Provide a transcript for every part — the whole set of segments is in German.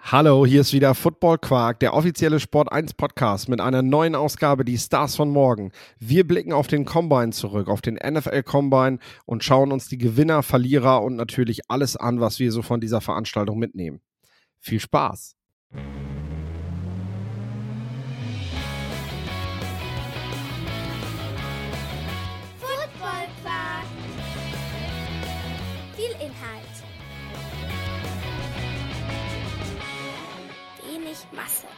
Hallo, hier ist wieder Football Quark, der offizielle Sport 1 Podcast mit einer neuen Ausgabe, die Stars von morgen. Wir blicken auf den Combine zurück, auf den NFL Combine und schauen uns die Gewinner, Verlierer und natürlich alles an, was wir so von dieser Veranstaltung mitnehmen. Viel Spaß! Football Quark. Viel Inhalt. Wenig Masse.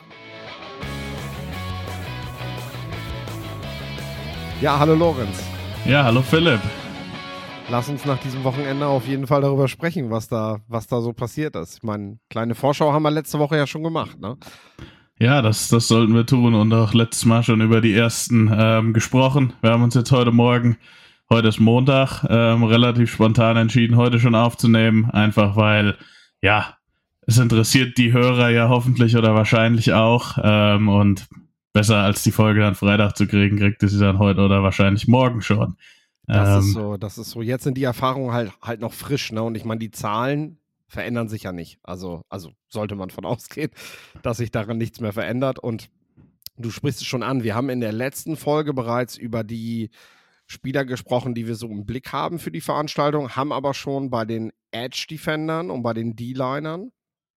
Ja, hallo Lorenz. Ja, hallo Philipp. Lass uns nach diesem Wochenende auf jeden Fall darüber sprechen, was da so passiert ist. Ich meine, kleine Vorschau haben wir letzte Woche ja schon gemacht, ne? Ja, das sollten wir tun und auch letztes Mal schon über die ersten gesprochen. Wir haben uns jetzt heute ist Montag, relativ spontan entschieden, heute schon aufzunehmen, einfach weil, ja, es interessiert die Hörer ja hoffentlich oder wahrscheinlich auch und besser als die Folge dann Freitag zu kriegen, kriegt ihr sie dann heute oder wahrscheinlich morgen schon. Das ist so. Jetzt sind die Erfahrungen halt noch frisch, ne? Und ich meine, die Zahlen verändern sich ja nicht. Also sollte man von ausgehen, dass sich daran nichts mehr verändert. Und du sprichst es schon an. Wir haben in der letzten Folge bereits über die Spieler gesprochen, die wir so im Blick haben für die Veranstaltung, haben aber schon bei den Edge-Defendern und bei den D-Linern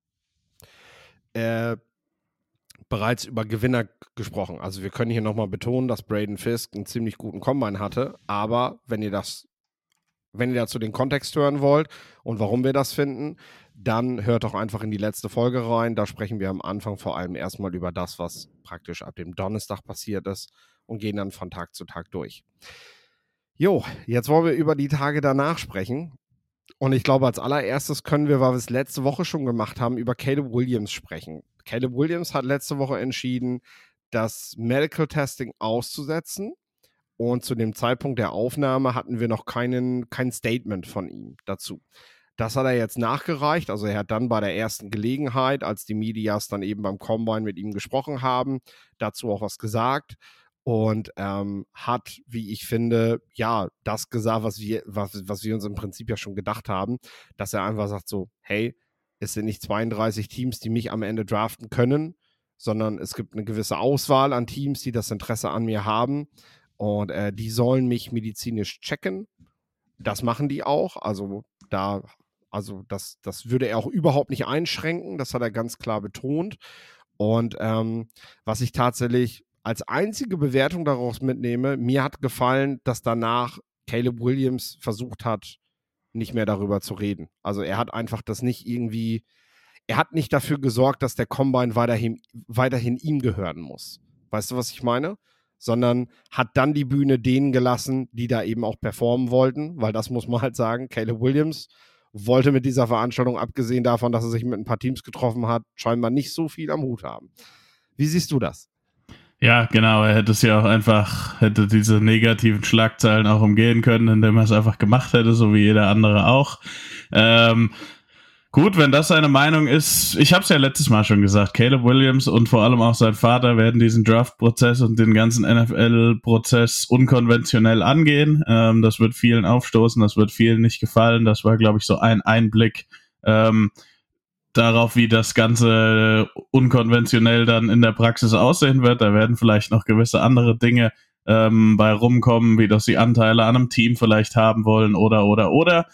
bereits über Gewinner gesprochen. Also wir können hier nochmal betonen, dass Braden Fisk einen ziemlich guten Combine hatte, aber wenn ihr dazu den Kontext hören wollt und warum wir das finden, dann hört doch einfach in die letzte Folge rein. Da sprechen wir am Anfang vor allem erstmal über das, was praktisch ab dem Donnerstag passiert ist und gehen dann von Tag zu Tag durch. Jo, jetzt wollen wir über die Tage danach sprechen. Und ich glaube, als allererstes können wir, weil wir es letzte Woche schon gemacht haben, über Caleb Williams sprechen. Caleb Williams hat letzte Woche entschieden, das Medical Testing auszusetzen. Und zu dem Zeitpunkt der Aufnahme hatten wir noch kein Statement von ihm dazu. Das hat er jetzt nachgereicht. Also er hat dann bei der ersten Gelegenheit, als die Medias dann eben beim Combine mit ihm gesprochen haben, dazu auch was gesagt. Und hat, wie ich finde, ja, das gesagt, was wir uns im Prinzip ja schon gedacht haben, dass er einfach sagt so, hey, es sind nicht 32 Teams, die mich am Ende draften können, sondern es gibt eine gewisse Auswahl an Teams, die das Interesse an mir haben und die sollen mich medizinisch checken. Das machen die auch, also das würde er auch überhaupt nicht einschränken, das hat er ganz klar betont. Und was ich tatsächlich als einzige Bewertung daraus mitnehme, mir hat gefallen, dass danach Caleb Williams versucht hat, nicht mehr darüber zu reden. Also er hat einfach das nicht irgendwie, er hat nicht dafür gesorgt, dass der Combine weiterhin ihm gehören muss. Weißt du, was ich meine? Sondern hat dann die Bühne denen gelassen, die da eben auch performen wollten, weil das muss man halt sagen, Caleb Williams wollte mit dieser Veranstaltung, abgesehen davon, dass er sich mit ein paar Teams getroffen hat, scheinbar nicht so viel am Hut haben. Wie siehst du das? Ja, genau, er hätte diese negativen Schlagzeilen auch umgehen können, indem er es einfach gemacht hätte, so wie jeder andere auch. Gut, wenn das seine Meinung ist, ich habe es ja letztes Mal schon gesagt, Caleb Williams und vor allem auch sein Vater werden diesen Draft-Prozess und den ganzen NFL-Prozess unkonventionell angehen. Das wird vielen aufstoßen, das wird vielen nicht gefallen. Das war, glaube ich, so ein Einblick darauf, wie das Ganze unkonventionell dann in der Praxis aussehen wird. Da werden vielleicht noch gewisse andere Dinge bei rumkommen, wie dass sie Anteile an einem Team vielleicht haben wollen oder.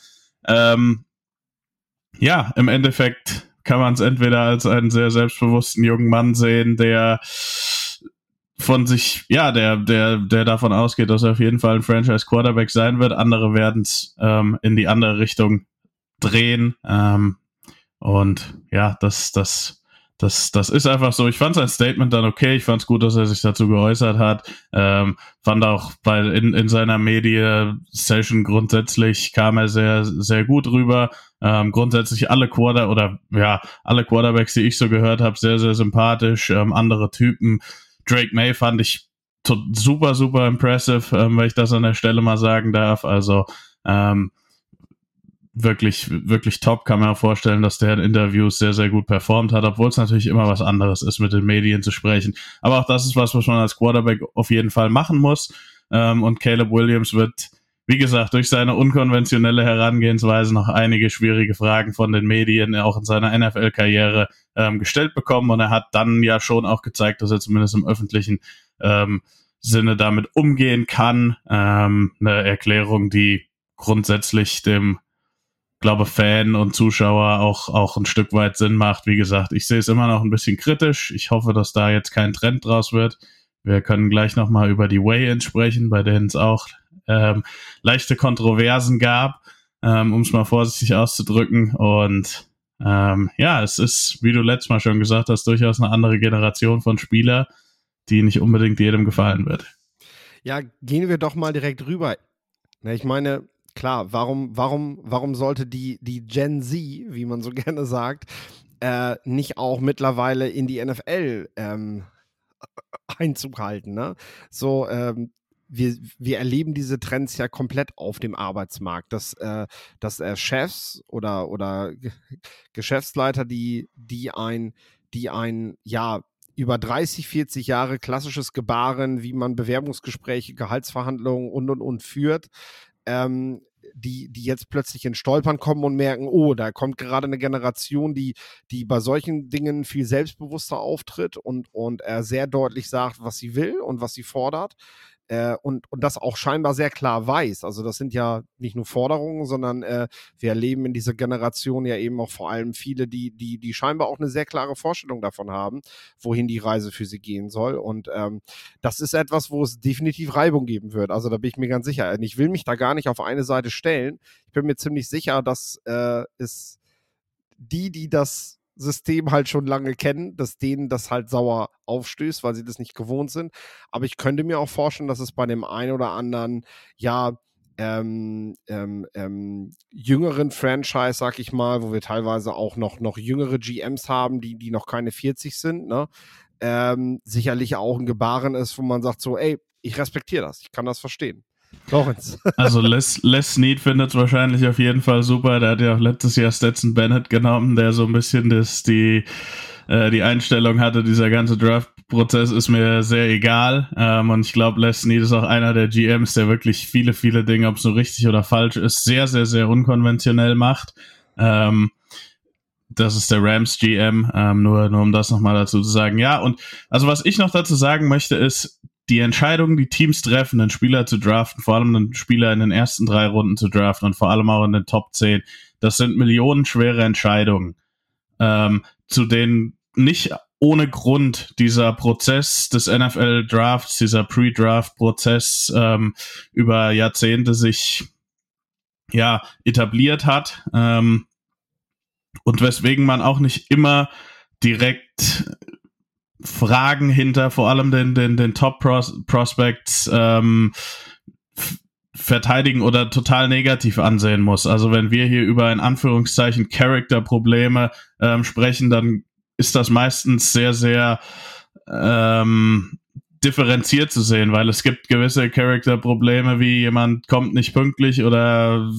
Ja, im Endeffekt kann man es entweder als einen sehr selbstbewussten jungen Mann sehen, der von sich, ja, der davon ausgeht, dass er auf jeden Fall ein Franchise-Quarterback sein wird. Andere werden es in die andere Richtung drehen. Und ja, das ist einfach so. Ich fand sein Statement dann okay. Ich fand es gut, dass er sich dazu geäußert hat. Fand auch in seiner Media-Session grundsätzlich kam er sehr, sehr gut rüber. Grundsätzlich alle Quarterbacks, die ich so gehört habe, sehr, sehr sympathisch. Andere Typen. Drake May fand ich super, super impressive, wenn ich das an der Stelle mal sagen darf. Also wirklich, wirklich top, kann man auch vorstellen, dass der in Interviews sehr, sehr gut performt hat, obwohl es natürlich immer was anderes ist, mit den Medien zu sprechen. Aber auch das ist was man als Quarterback auf jeden Fall machen muss. Und Caleb Williams wird wie gesagt, durch seine unkonventionelle Herangehensweise noch einige schwierige Fragen von den Medien auch in seiner NFL-Karriere gestellt bekommen. Und er hat dann ja schon auch gezeigt, dass er zumindest im öffentlichen Sinne damit umgehen kann. Eine Erklärung, die grundsätzlich dem, glaube, Fan und Zuschauer auch ein Stück weit Sinn macht. Wie gesagt, ich sehe es immer noch ein bisschen kritisch. Ich hoffe, dass da jetzt kein Trend draus wird. Wir können gleich nochmal über die Weigh-ins sprechen, bei denen es auch leichte Kontroversen gab, um es mal vorsichtig auszudrücken. Und es ist, wie du letztes Mal schon gesagt hast, durchaus eine andere Generation von Spieler, die nicht unbedingt jedem gefallen wird. Ja, gehen wir doch mal direkt rüber. Ich meine, klar, warum sollte die Gen Z, wie man so gerne sagt, nicht auch mittlerweile in die NFL Einzug halten, ne? So, wir erleben diese Trends ja komplett auf dem Arbeitsmarkt, dass Chefs oder Geschäftsleiter, die ein über 30, 40 Jahre klassisches Gebaren, wie man Bewerbungsgespräche, Gehaltsverhandlungen und führt, die jetzt plötzlich in Stolpern kommen und merken, oh, da kommt gerade eine Generation, die bei solchen Dingen viel selbstbewusster auftritt und sehr deutlich sagt, was sie will und was sie fordert. Und das auch scheinbar sehr klar weiß. Also das sind ja nicht nur Forderungen, sondern wir erleben in dieser Generation ja eben auch vor allem viele, die scheinbar auch eine sehr klare Vorstellung davon haben, wohin die Reise für sie gehen soll. Und das ist etwas, wo es definitiv Reibung geben wird. Also da bin ich mir ganz sicher. Und ich will mich da gar nicht auf eine Seite stellen. Ich bin mir ziemlich sicher, dass es die das System halt schon lange kennen, dass denen das halt sauer aufstößt, weil sie das nicht gewohnt sind. Aber ich könnte mir auch vorstellen, dass es bei dem einen oder anderen, jüngeren Franchise, sag ich mal, wo wir teilweise auch noch jüngere GMs haben, die noch keine 40 sind, ne? Sicherlich auch ein Gebaren ist, wo man sagt so, ey, ich respektiere das, ich kann das verstehen. Lorenz. Also Les Snead findet es wahrscheinlich auf jeden Fall super. Der hat ja auch letztes Jahr Stetson Bennett genommen, der so ein bisschen die Einstellung hatte, dieser ganze Draft-Prozess ist mir sehr egal. Und ich glaube, Les Snead ist auch einer der GMs, der wirklich viele, viele Dinge, ob es so richtig oder falsch ist, sehr, sehr, sehr unkonventionell macht. Das ist der Rams GM, nur um das nochmal dazu zu sagen. Ja, und also was ich noch dazu sagen möchte, ist, die Entscheidung, die Teams treffen, einen Spieler zu draften, vor allem einen Spieler in den ersten 3 Runden zu draften und vor allem auch in den Top 10, das sind millionenschwere Entscheidungen, zu denen nicht ohne Grund dieser Prozess des NFL-Drafts, dieser Pre-Draft-Prozess über Jahrzehnte sich etabliert hat, und weswegen man auch nicht immer direkt Fragen hinter vor allem den Top-Prospects verteidigen oder total negativ ansehen muss. Also wenn wir hier über in Anführungszeichen Character-Probleme sprechen, dann ist das meistens sehr, sehr differenziert zu sehen, weil es gibt gewisse Character-Probleme, wie jemand kommt nicht pünktlich oder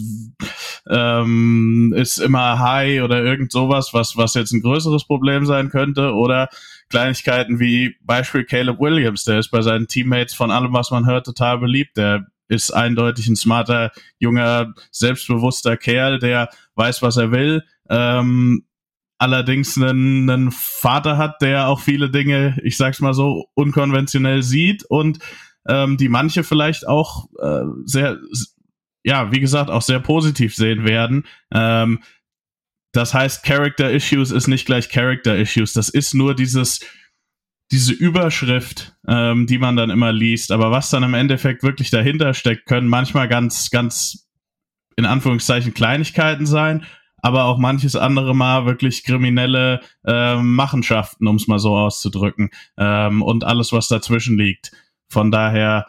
ist immer high oder irgend sowas, was jetzt ein größeres Problem sein könnte, oder Kleinigkeiten wie Beispiel Caleb Williams, der ist bei seinen Teammates von allem, was man hört, total beliebt. Der ist eindeutig ein smarter, junger, selbstbewusster Kerl, der weiß, was er will, allerdings einen Vater hat, der auch viele Dinge, ich sag's mal so, unkonventionell sieht und die manche vielleicht auch sehr, wie gesagt, auch sehr positiv sehen werden. Das heißt, Character Issues ist nicht gleich Character Issues. Das ist nur diese Überschrift, die man dann immer liest. Aber was dann im Endeffekt wirklich dahinter steckt, können manchmal ganz, ganz in Anführungszeichen Kleinigkeiten sein, aber auch manches andere Mal wirklich kriminelle Machenschaften, um es mal so auszudrücken, und alles, was dazwischen liegt. Von daher,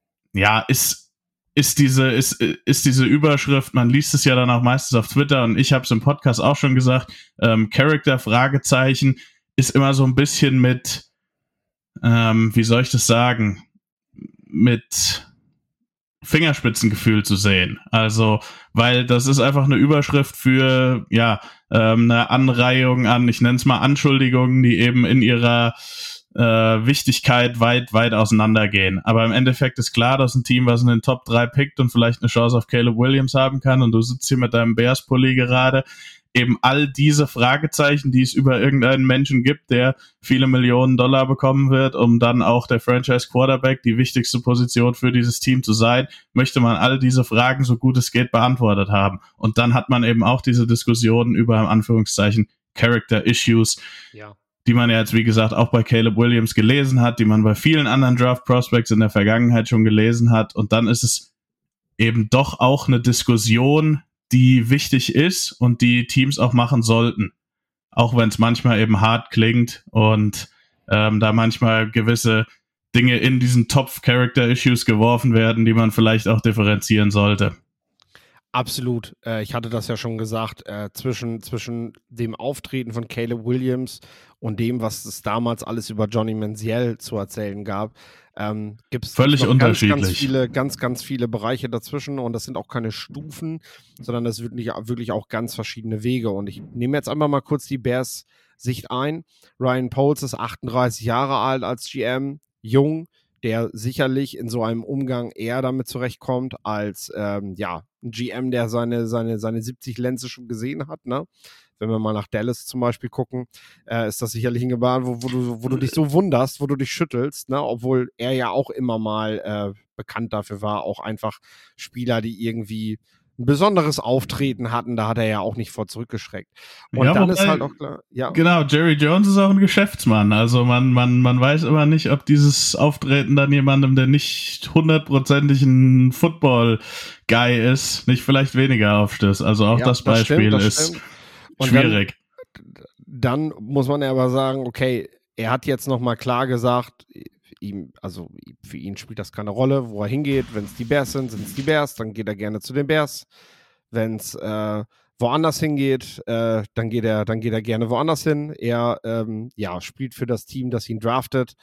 ist diese Überschrift, man liest es ja dann auch meistens auf Twitter und ich habe es im Podcast auch schon gesagt, Character, Fragezeichen, ist immer so ein bisschen mit, wie soll ich das sagen, mit Fingerspitzengefühl zu sehen. Also, weil das ist einfach eine Überschrift für, eine Anreihung an, ich nenne es mal Anschuldigungen, die eben in ihrer Wichtigkeit weit, weit auseinandergehen. Aber im Endeffekt ist klar, dass ein Team, was in den Top 3 pickt und vielleicht eine Chance auf Caleb Williams haben kann, und du sitzt hier mit deinem Bears-Pulli gerade, eben all diese Fragezeichen, die es über irgendeinen Menschen gibt, der viele Millionen $Millionen bekommen wird, um dann auch der Franchise-Quarterback, die wichtigste Position für dieses Team zu sein, möchte man all diese Fragen, so gut es geht, beantwortet haben. Und dann hat man eben auch diese Diskussionen über, in Anführungszeichen, Character-Issues, Ja. die man ja jetzt, wie gesagt, auch bei Caleb Williams gelesen hat, die man bei vielen anderen Draft-Prospects in der Vergangenheit schon gelesen hat. Und dann ist es eben doch auch eine Diskussion, die wichtig ist und die Teams auch machen sollten. Auch wenn es manchmal eben hart klingt und da manchmal gewisse Dinge in diesen Top-Character-Issues geworfen werden, die man vielleicht auch differenzieren sollte. Absolut. Ich hatte das ja schon gesagt, zwischen dem Auftreten von Caleb Williams und dem, was es damals alles über Johnny Manziel zu erzählen gab, gibt es völlig unterschiedlich. Ganz viele Bereiche dazwischen, und das sind auch keine Stufen, sondern das sind wirklich auch ganz verschiedene Wege. Und ich nehme jetzt einfach mal kurz die Bears Sicht ein. Ryan Poles ist 38 Jahre alt als GM, jung, der sicherlich in so einem Umgang eher damit zurechtkommt als ein GM, der seine 70 Lenze schon gesehen hat, ne? Wenn wir mal nach Dallas zum Beispiel gucken, ist das sicherlich ein Gebaren, wo du dich so wunderst, wo du dich schüttelst, ne? Obwohl er ja auch immer mal bekannt dafür war, auch einfach Spieler, die irgendwie ein besonderes Auftreten hatten, da hat er ja auch nicht vor zurückgeschreckt. Und ja, dann ist halt auch klar, ja. Genau, Jerry Jones ist auch ein Geschäftsmann, also man weiß immer nicht, ob dieses Auftreten dann jemandem, der nicht 100%ig ein Football-Guy ist, nicht vielleicht weniger aufstößt. Also auch das Beispiel ist schwierig. Dann muss man ja aber sagen, okay, er hat jetzt nochmal klar gesagt, für ihn spielt das keine Rolle, wo er hingeht. Wenn es die Bears sind es die Bears, dann geht er gerne zu den Bears. Wenn es woanders hingeht, dann geht er gerne woanders hin. Er spielt für das Team, das ihn draftet.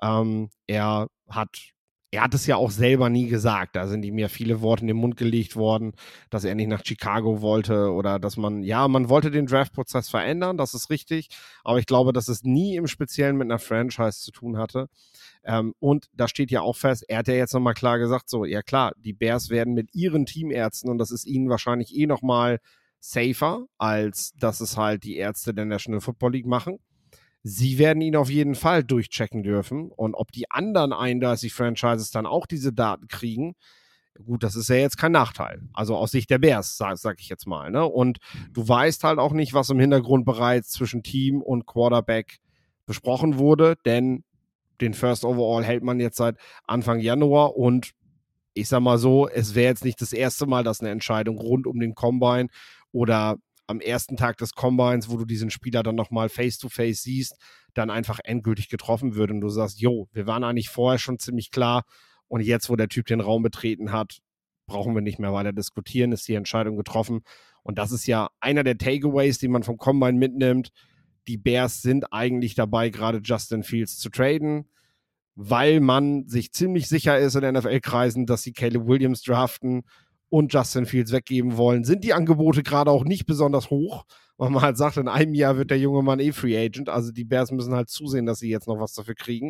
Er hat es ja auch selber nie gesagt. Da sind ihm ja viele Worte in den Mund gelegt worden, dass er nicht nach Chicago wollte oder dass man wollte den Draftprozess verändern, das ist richtig. Aber ich glaube, dass es nie im Speziellen mit einer Franchise zu tun hatte. Und da steht ja auch fest, er hat ja jetzt nochmal klar gesagt, so, ja klar, die Bears werden mit ihren Teamärzten, und das ist ihnen wahrscheinlich nochmal safer, als dass es halt die Ärzte der National Football League machen. Sie werden ihn auf jeden Fall durchchecken dürfen, und ob die anderen 31 Franchises dann auch diese Daten kriegen, gut, das ist ja jetzt kein Nachteil. Also aus Sicht der Bears, sag ich jetzt mal, ne? Und du weißt halt auch nicht, was im Hintergrund bereits zwischen Team und Quarterback besprochen wurde, denn den First Overall hält man jetzt seit Anfang Januar, und ich sag mal so, es wäre jetzt nicht das erste Mal, dass eine Entscheidung rund um den Combine oder am ersten Tag des Combines, wo du diesen Spieler dann nochmal face-to-face siehst, dann einfach endgültig getroffen wird und du sagst, wir waren eigentlich vorher schon ziemlich klar, und jetzt, wo der Typ den Raum betreten hat, brauchen wir nicht mehr weiter diskutieren, ist die Entscheidung getroffen. Und das ist ja einer der Takeaways, die man vom Combine mitnimmt. Die Bears sind eigentlich dabei, gerade Justin Fields zu traden, weil man sich ziemlich sicher ist in NFL-Kreisen, dass sie Caleb Williams draften und Justin Fields weggeben wollen. Sind die Angebote gerade auch nicht besonders hoch, weil man halt sagt, in einem Jahr wird der junge Mann Free Agent. Also die Bears müssen halt zusehen, dass sie jetzt noch was dafür kriegen.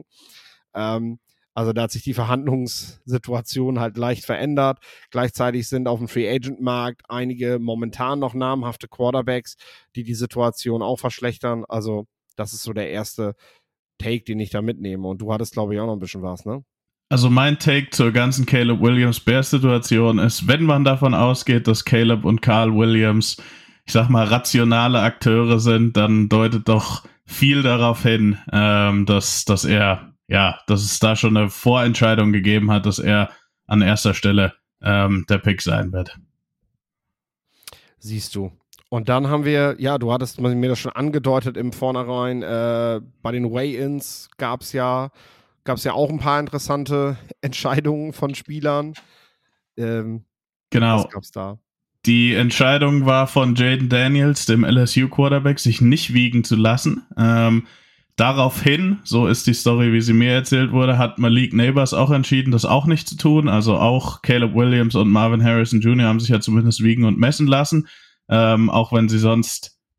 Also da hat sich die Verhandlungssituation halt leicht verändert. Gleichzeitig sind auf dem Free-Agent-Markt einige momentan noch namhafte Quarterbacks, die Situation auch verschlechtern. Also das ist so der erste Take, den ich da mitnehme. Und du hattest, glaube ich, auch noch ein bisschen was, ne? Also mein Take zur ganzen Caleb Williams-Bears-Situation ist, wenn man davon ausgeht, dass Caleb und Carl Williams, ich sag mal, rationale Akteure sind, dann deutet doch viel darauf hin, dass es da schon eine Vorentscheidung gegeben hat, dass er an erster Stelle der Pick sein wird. Siehst du. Und dann haben wir, du hattest mir das schon angedeutet im Vornherein, bei den Weigh-Ins gab es ja auch ein paar interessante Entscheidungen von Spielern. Genau. Was gab's da? Die Entscheidung war von Jaden Daniels, dem LSU-Quarterback, sich nicht wiegen zu lassen. Daraufhin, so ist die Story, wie sie mir erzählt wurde, hat Malik Neighbors auch entschieden, das auch nicht zu tun. Also auch Caleb Williams und Marvin Harrison Jr. haben sich ja zumindest wiegen und messen lassen. Auch wenn sie sonst, gut,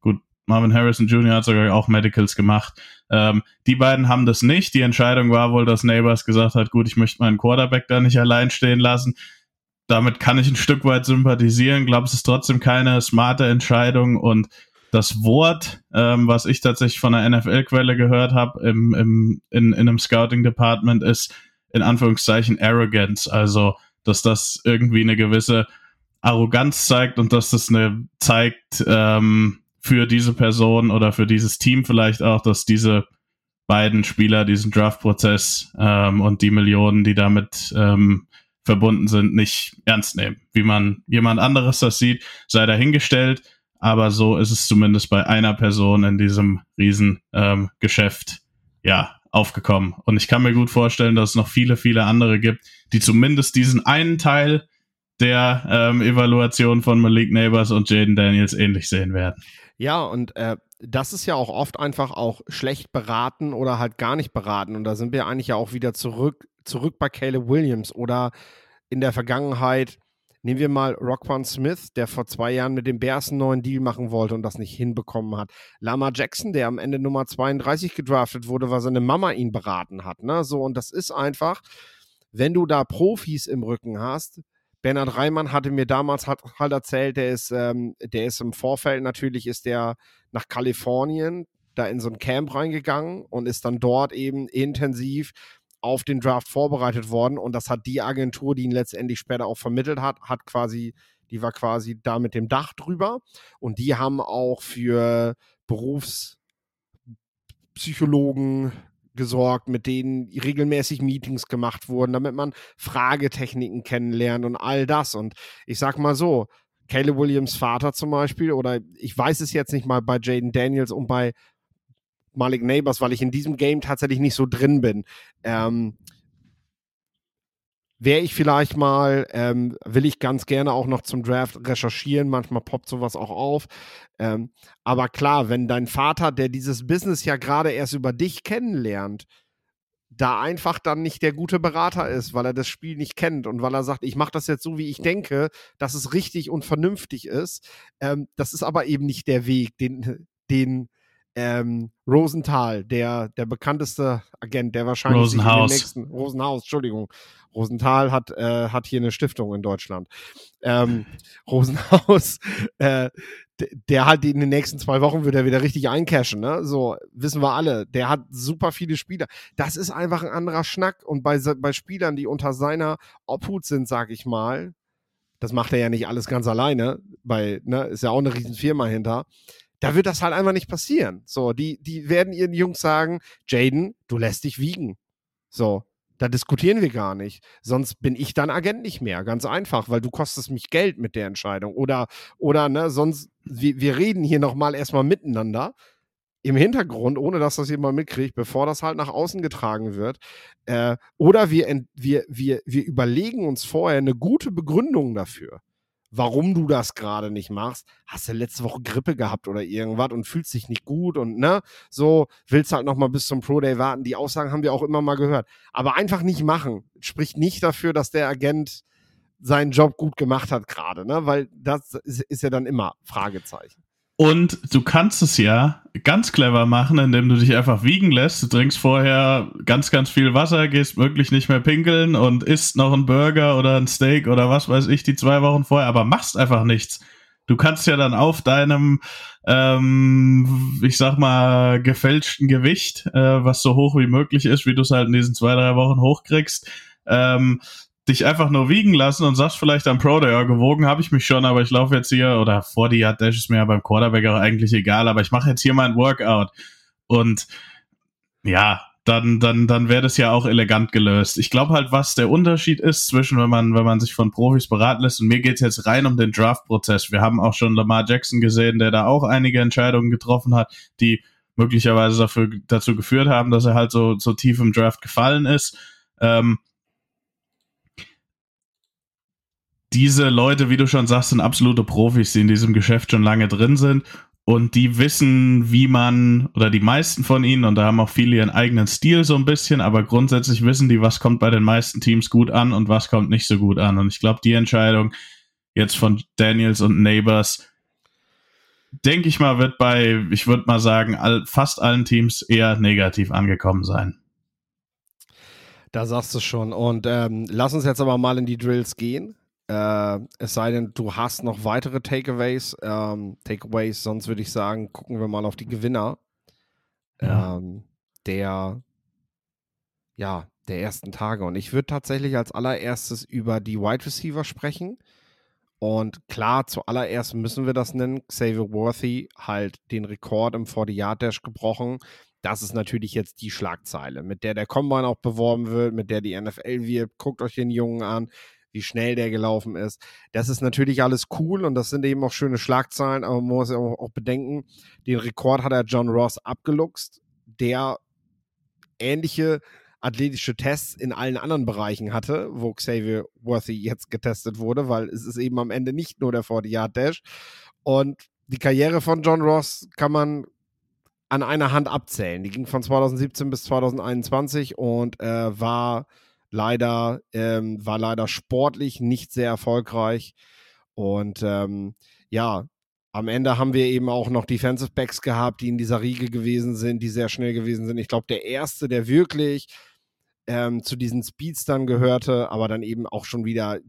Marvin Harrison Jr. hat sogar auch Medicals gemacht. Die beiden haben das nicht. Die Entscheidung war wohl, dass Neighbors gesagt hat, gut, ich möchte meinen Quarterback da nicht allein stehen lassen. Damit kann ich ein Stück weit sympathisieren. Glaube, es ist trotzdem keine smarte Entscheidung. Und das Wort, was ich tatsächlich von einer NFL-Quelle gehört habe in einem Scouting-Department, ist in Anführungszeichen Arrogance. Also, dass das irgendwie eine gewisse Arroganz zeigt und dass das zeigt für diese Person oder für dieses Team vielleicht auch, dass diese beiden Spieler diesen Draft-Prozess und die Millionen, die damit verbunden sind, nicht ernst nehmen. Wie man jemand anderes das sieht, sei dahingestellt, aber so ist es zumindest bei einer Person in diesem riesen Geschäft aufgekommen. Und ich kann mir gut vorstellen, dass es noch viele, viele andere gibt, die zumindest diesen einen Teil der Evaluation von Malik Neighbors und Jayden Daniels ähnlich sehen werden. Ja, und das ist ja auch oft einfach auch schlecht beraten oder halt gar nicht beraten. Und da sind wir eigentlich ja auch wieder zurück bei Caleb Williams oder in der Vergangenheit, nehmen wir mal Roquan Smith, der vor 2 Jahren mit den Bears einen neuen Deal machen wollte und das nicht hinbekommen hat. Lamar Jackson, der am Ende Nummer 32 gedraftet wurde, weil seine Mama ihn beraten hat. Ne? So, und das ist einfach, wenn du da Profis im Rücken hast. Bernhard Reimann hatte mir damals halt erzählt, der ist im Vorfeld natürlich, ist der nach Kalifornien da in so ein Camp reingegangen und ist dann dort eben intensiv auf den Draft vorbereitet worden, und das hat die Agentur, die ihn letztendlich später auch vermittelt hat, die war quasi da mit dem Dach drüber, und die haben auch für Berufspsychologen gesorgt, mit denen regelmäßig Meetings gemacht wurden, damit man Fragetechniken kennenlernt und all das. Und ich sag mal so, Caleb Williams Vater zum Beispiel, oder ich weiß es jetzt nicht mal bei Jayden Daniels und bei Malik Neighbors, weil ich in diesem Game tatsächlich nicht so drin bin. Wäre ich vielleicht mal, will ich ganz gerne auch noch zum Draft recherchieren, manchmal poppt sowas auch auf. Aber klar, wenn dein Vater, der dieses Business ja gerade erst über dich kennenlernt, da einfach dann nicht der gute Berater ist, weil er das Spiel nicht kennt und weil er sagt, ich mache das jetzt so, wie ich denke, dass es richtig und vernünftig ist. Das ist aber eben nicht der Weg, den Rosenthal, der bekannteste Agent, der wahrscheinlich Rosenhaus, Entschuldigung. Rosenthal hat hier eine Stiftung in Deutschland. Rosenhaus, der hat in den nächsten 2 Wochen wird er wieder richtig eincashen, ne? So, wissen wir alle. Der hat super viele Spieler. Das ist einfach ein anderer Schnack. Und bei Spielern, die unter seiner Obhut sind, sag ich mal, das macht er ja nicht alles ganz alleine, ist ja auch eine riesen Firma hinter. Da wird das halt einfach nicht passieren. So, die werden ihren Jungs sagen, Jayden, du lässt dich wiegen. So, da diskutieren wir gar nicht. Sonst bin ich dann Agent nicht mehr. Ganz einfach, weil du kostest mich Geld mit der Entscheidung. Oder ne, sonst, wir reden hier nochmal erstmal miteinander im Hintergrund, ohne dass das jemand mitkriegt, bevor das halt nach außen getragen wird. Oder wir überlegen uns vorher eine gute Begründung dafür, warum du das gerade nicht machst. Hast du letzte Woche Grippe gehabt oder irgendwas und fühlst dich nicht gut und ne, so willst halt noch mal bis zum Pro Day warten. Die Aussagen haben wir auch immer mal gehört. Aber einfach nicht machen. Spricht nicht dafür, dass der Agent seinen Job gut gemacht hat gerade, ne, weil das ist ja dann immer Fragezeichen. Und du kannst es ja ganz clever machen, indem du dich einfach wiegen lässt. Du trinkst vorher ganz, ganz viel Wasser, gehst wirklich nicht mehr pinkeln und isst noch einen Burger oder ein Steak oder was weiß ich die 2 Wochen vorher, aber machst einfach nichts. Du kannst ja dann auf deinem, ich sag mal, gefälschten Gewicht, was so hoch wie möglich ist, wie du es halt in diesen 2-3 Wochen hochkriegst, dich einfach nur wiegen lassen und sagst vielleicht am Pro Day, ja, gewogen habe ich mich schon, aber ich laufe jetzt hier, oder 40 Yard Dash ist mir ja beim Quarterback auch eigentlich egal, aber ich mache jetzt hier mein Workout. Und ja, dann wäre das ja auch elegant gelöst. Ich glaube halt, was der Unterschied ist zwischen, wenn man sich von Profis beraten lässt, und mir geht's jetzt rein um den Draft-Prozess. Wir haben auch schon Lamar Jackson gesehen, der da auch einige Entscheidungen getroffen hat, die möglicherweise dazu geführt haben, dass er halt so tief im Draft gefallen ist. Diese Leute, wie du schon sagst, sind absolute Profis, die in diesem Geschäft schon lange drin sind, und die wissen, wie man, oder die meisten von ihnen, und da haben auch viele ihren eigenen Stil so ein bisschen, aber grundsätzlich wissen die, was kommt bei den meisten Teams gut an und was kommt nicht so gut an. Und ich glaube, die Entscheidung jetzt von Daniels und Neighbors denke ich mal, wird ich würde mal sagen, fast allen Teams eher negativ angekommen sein. Da sagst du schon. Und lass uns jetzt aber mal in die Drills gehen. Es sei denn, du hast noch weitere Takeaways, sonst würde ich sagen, gucken wir mal auf die Gewinner der ersten Tage. Und ich würde tatsächlich als allererstes über die Wide Receiver sprechen. Und klar, zuallererst müssen wir das nennen. Xavier Worthy halt den Rekord im 40-Yard-Dash gebrochen. Das ist natürlich jetzt die Schlagzeile, mit der Combine auch beworben wird, mit der die NFL wirbt. Guckt euch den Jungen an, wie schnell der gelaufen ist. Das ist natürlich alles cool und das sind eben auch schöne Schlagzeilen, aber man muss auch bedenken, den Rekord hat John Ross abgeluchst, der ähnliche athletische Tests in allen anderen Bereichen hatte, wo Xavier Worthy jetzt getestet wurde, weil es ist eben am Ende nicht nur der 40-Yard-Dash. Und die Karriere von John Ross kann man an einer Hand abzählen. Die ging von 2017 bis 2021 und war leider sportlich nicht sehr erfolgreich. Und am Ende haben wir eben auch noch Defensive Backs gehabt, die in dieser Riege gewesen sind, die sehr schnell gewesen sind. Ich glaube, der erste, der wirklich zu diesen Speedstern gehörte, aber dann eben auch schon wieder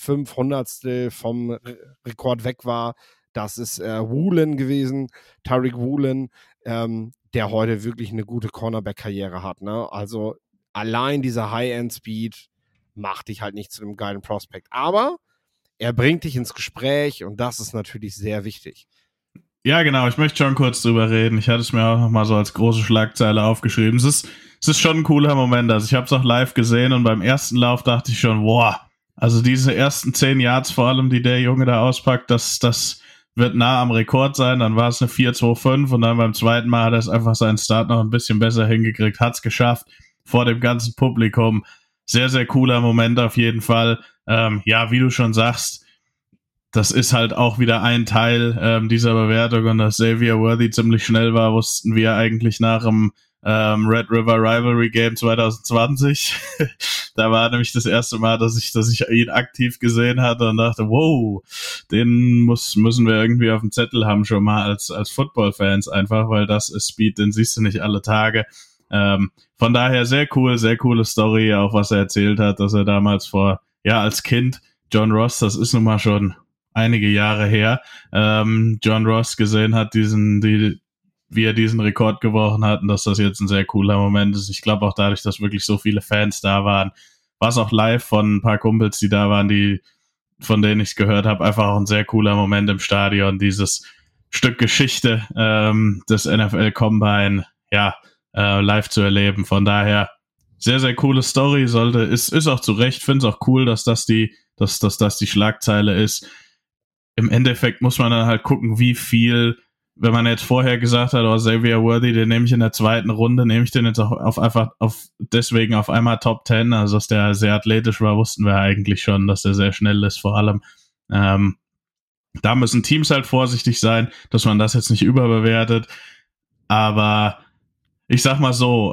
500stel vom Rekord weg war, das ist Woolen gewesen, Tariq Woolen, der heute wirklich eine gute Cornerback-Karriere hat. Ne? Also allein dieser High-End-Speed macht dich halt nicht zu einem geilen Prospect. Aber er bringt dich ins Gespräch und das ist natürlich sehr wichtig. Ja, genau. Ich möchte schon kurz drüber reden. Ich hatte es mir auch noch mal so als große Schlagzeile aufgeschrieben. Es ist schon ein cooler Moment. Also ich habe es auch live gesehen und beim ersten Lauf dachte ich schon, boah, also diese ersten 10 Yards vor allem, die der Junge da auspackt, das wird nah am Rekord sein. Dann war es eine 4,25 und dann beim zweiten Mal hat er es einfach seinen Start noch ein bisschen besser hingekriegt, hat es geschafft vor dem ganzen Publikum. Sehr, sehr cooler Moment auf jeden Fall. Wie du schon sagst, das ist halt auch wieder ein Teil dieser Bewertung und dass Xavier Worthy ziemlich schnell war, wussten wir eigentlich nach dem Red River Rivalry Game 2020. Da war nämlich das erste Mal, dass ich ihn aktiv gesehen hatte und dachte, wow, den müssen wir irgendwie auf dem Zettel haben schon mal als Football-Fans einfach, weil das ist Speed, den siehst du nicht alle Tage. Von daher sehr coole Story, auch was er erzählt hat, dass er damals als Kind John Ross, das ist nun mal schon einige Jahre her, John Ross gesehen hat, wie er diesen Rekord gebrochen hat und dass das jetzt ein sehr cooler Moment ist. Ich glaube auch dadurch, dass wirklich so viele Fans da waren, war es auch live von ein paar Kumpels, die da waren, von denen ich es gehört habe, einfach auch ein sehr cooler Moment im Stadion, dieses Stück Geschichte des NFL Combine, live zu erleben. Von daher sehr, sehr coole Story, ist auch zu Recht, finde es auch cool, dass das die Schlagzeile ist. Im Endeffekt muss man dann halt gucken, wie viel, wenn man jetzt vorher gesagt hat, Xavier Worthy, den nehme ich in der zweiten Runde, nehme ich den jetzt auch deswegen auf einmal Top 10, also dass der sehr athletisch war, wussten wir eigentlich schon, dass der sehr schnell ist, vor allem. Da müssen Teams halt vorsichtig sein, dass man das jetzt nicht überbewertet, aber ich sag mal so,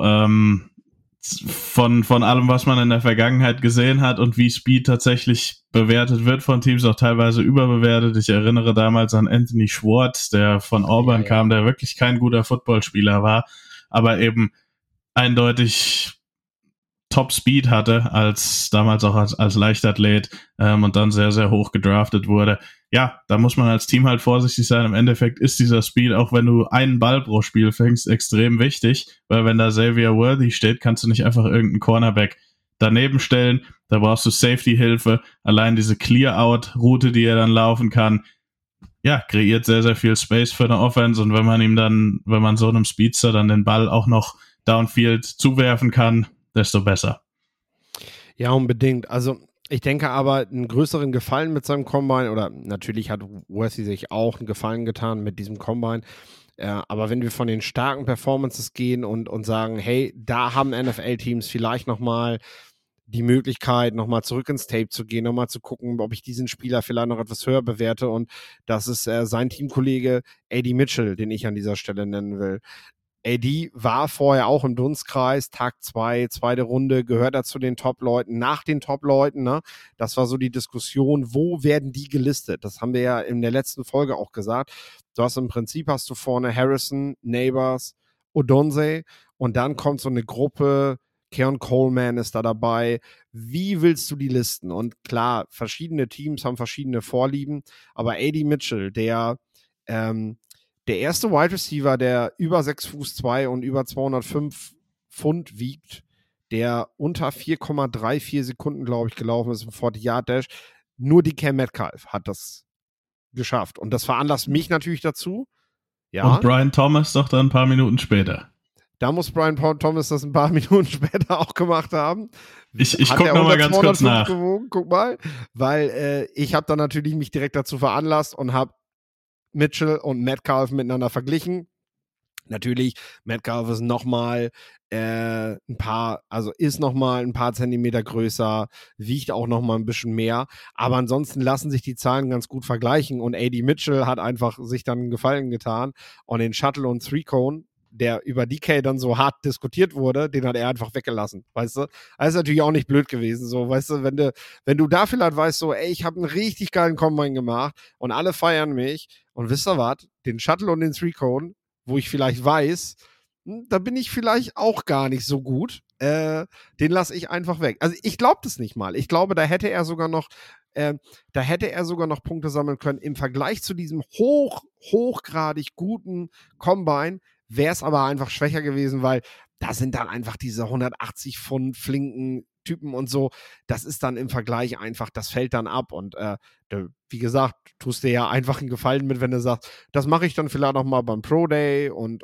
von allem, was man in der Vergangenheit gesehen hat und wie Speed tatsächlich bewertet wird von Teams, auch teilweise überbewertet. Ich erinnere damals an Anthony Schwartz, der von Auburn kam, der wirklich kein guter Footballspieler war, aber eben eindeutig Top Speed hatte, damals auch als Leichtathlet und dann sehr, sehr hoch gedraftet wurde. Ja, da muss man als Team halt vorsichtig sein. Im Endeffekt ist dieser Speed, auch wenn du einen Ball pro Spiel fängst, extrem wichtig, weil wenn da Xavier Worthy steht, kannst du nicht einfach irgendeinen Cornerback daneben stellen. Da brauchst du Safety-Hilfe. Allein diese Clear-Out-Route, die er dann laufen kann, kreiert sehr, sehr viel Space für eine Offense. Und wenn man so einem Speedster dann den Ball auch noch downfield zuwerfen kann, desto besser. Ja, unbedingt. Also ich denke aber, einen größeren Gefallen mit seinem Combine, oder natürlich hat Worthy sich auch einen Gefallen getan mit diesem Combine, aber wenn wir von den starken Performances gehen und sagen, hey, da haben NFL-Teams vielleicht nochmal die Möglichkeit, nochmal zurück ins Tape zu gehen, nochmal zu gucken, ob ich diesen Spieler vielleicht noch etwas höher bewerte, und das ist sein Teamkollege AD Mitchell, den ich an dieser Stelle nennen will. AD war vorher auch im Dunstkreis, Tag 2, zweite Runde, gehört er zu den Top-Leuten, nach den Top-Leuten, ne? Das war so die Diskussion, wo werden die gelistet? Das haben wir ja in der letzten Folge auch gesagt. Du hast im Prinzip, hast du vorne Harrison, Neighbors, Odunze und dann kommt so eine Gruppe, Keon Coleman ist da dabei. Wie willst du die listen? Und klar, verschiedene Teams haben verschiedene Vorlieben, aber AD Mitchell, der erste Wide Receiver, der über 6'2" und über 205 Pfund wiegt, der unter 4,34 Sekunden, glaube ich, gelaufen ist im 40-Yard-Dash. Nur DK Metcalf hat das geschafft. Und das veranlasst mich natürlich dazu. Ja. Und Brian Thomas doch dann ein paar Minuten später. Da muss Brian Thomas das ein paar Minuten später auch gemacht haben. Ich gucke nochmal ganz kurz nach. Gewogen? Guck mal. Weil ich habe dann natürlich mich direkt dazu veranlasst und habe Mitchell und Metcalf miteinander verglichen. Natürlich, Metcalf ist nochmal ein paar Zentimeter größer, wiegt auch nochmal ein bisschen mehr, aber ansonsten lassen sich die Zahlen ganz gut vergleichen und AD Mitchell hat einfach sich dann einen Gefallen getan und den Shuttle und Three-Cone, der über DK dann so hart diskutiert wurde, den hat er einfach weggelassen, weißt du? Das ist natürlich auch nicht blöd gewesen, so, weißt du, wenn du da vielleicht weißt, so, ey, ich habe einen richtig geilen Combine gemacht und alle feiern mich und wisst ihr was, den Shuttle und den Three-Cone, wo ich vielleicht weiß, da bin ich vielleicht auch gar nicht so gut, den lasse ich einfach weg. Also ich glaube das nicht mal. Ich glaube, da hätte er sogar noch Punkte sammeln können. Im Vergleich zu diesem hochgradig guten Combine wäre es aber einfach schwächer gewesen, weil da sind dann einfach diese 180 Pfund flinken Typen und so. Das ist dann im Vergleich einfach, das fällt dann ab. Und wie gesagt, tust dir ja einfach einen Gefallen mit, wenn du sagst, das mache ich dann vielleicht noch mal beim Pro Day und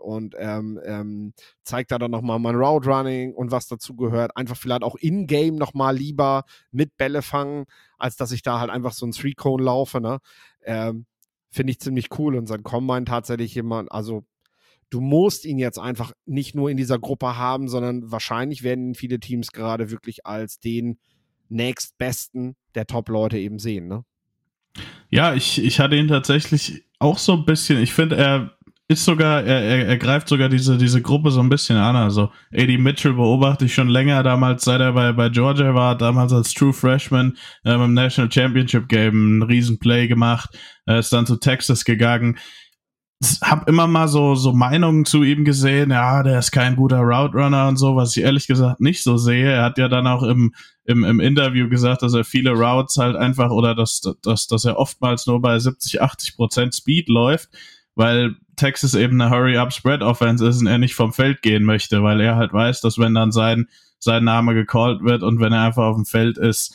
zeig da dann noch mal mein Route Running und was dazu gehört. Einfach vielleicht auch in-game noch mal lieber mit Bälle fangen, als dass ich da halt einfach so ein Three-Cone laufe. Ne? Finde ich ziemlich cool. Und sein Combine tatsächlich jemand, also du musst ihn jetzt einfach nicht nur in dieser Gruppe haben, sondern wahrscheinlich werden ihn viele Teams gerade wirklich als den nächstbesten der Top-Leute eben sehen, ne? Ja, ich hatte ihn tatsächlich auch so ein bisschen, ich finde, er greift sogar diese Gruppe so ein bisschen an. Also AD Mitchell beobachte ich schon länger, damals, seit er bei Georgia war, damals als True Freshman im National Championship Game einen riesen Play gemacht, ist dann zu Texas gegangen. Hab immer mal so Meinungen zu ihm gesehen, ja, der ist kein guter Route Runner und so, was ich ehrlich gesagt nicht so sehe. Er hat ja dann auch im Interview gesagt, dass er viele Routes halt einfach oder dass er oftmals nur bei 70-80% Speed läuft, weil Texas eben eine Hurry-Up-Spread-Offense ist und er nicht vom Feld gehen möchte, weil er halt weiß, dass wenn dann sein Name gecallt wird und wenn er einfach auf dem Feld ist,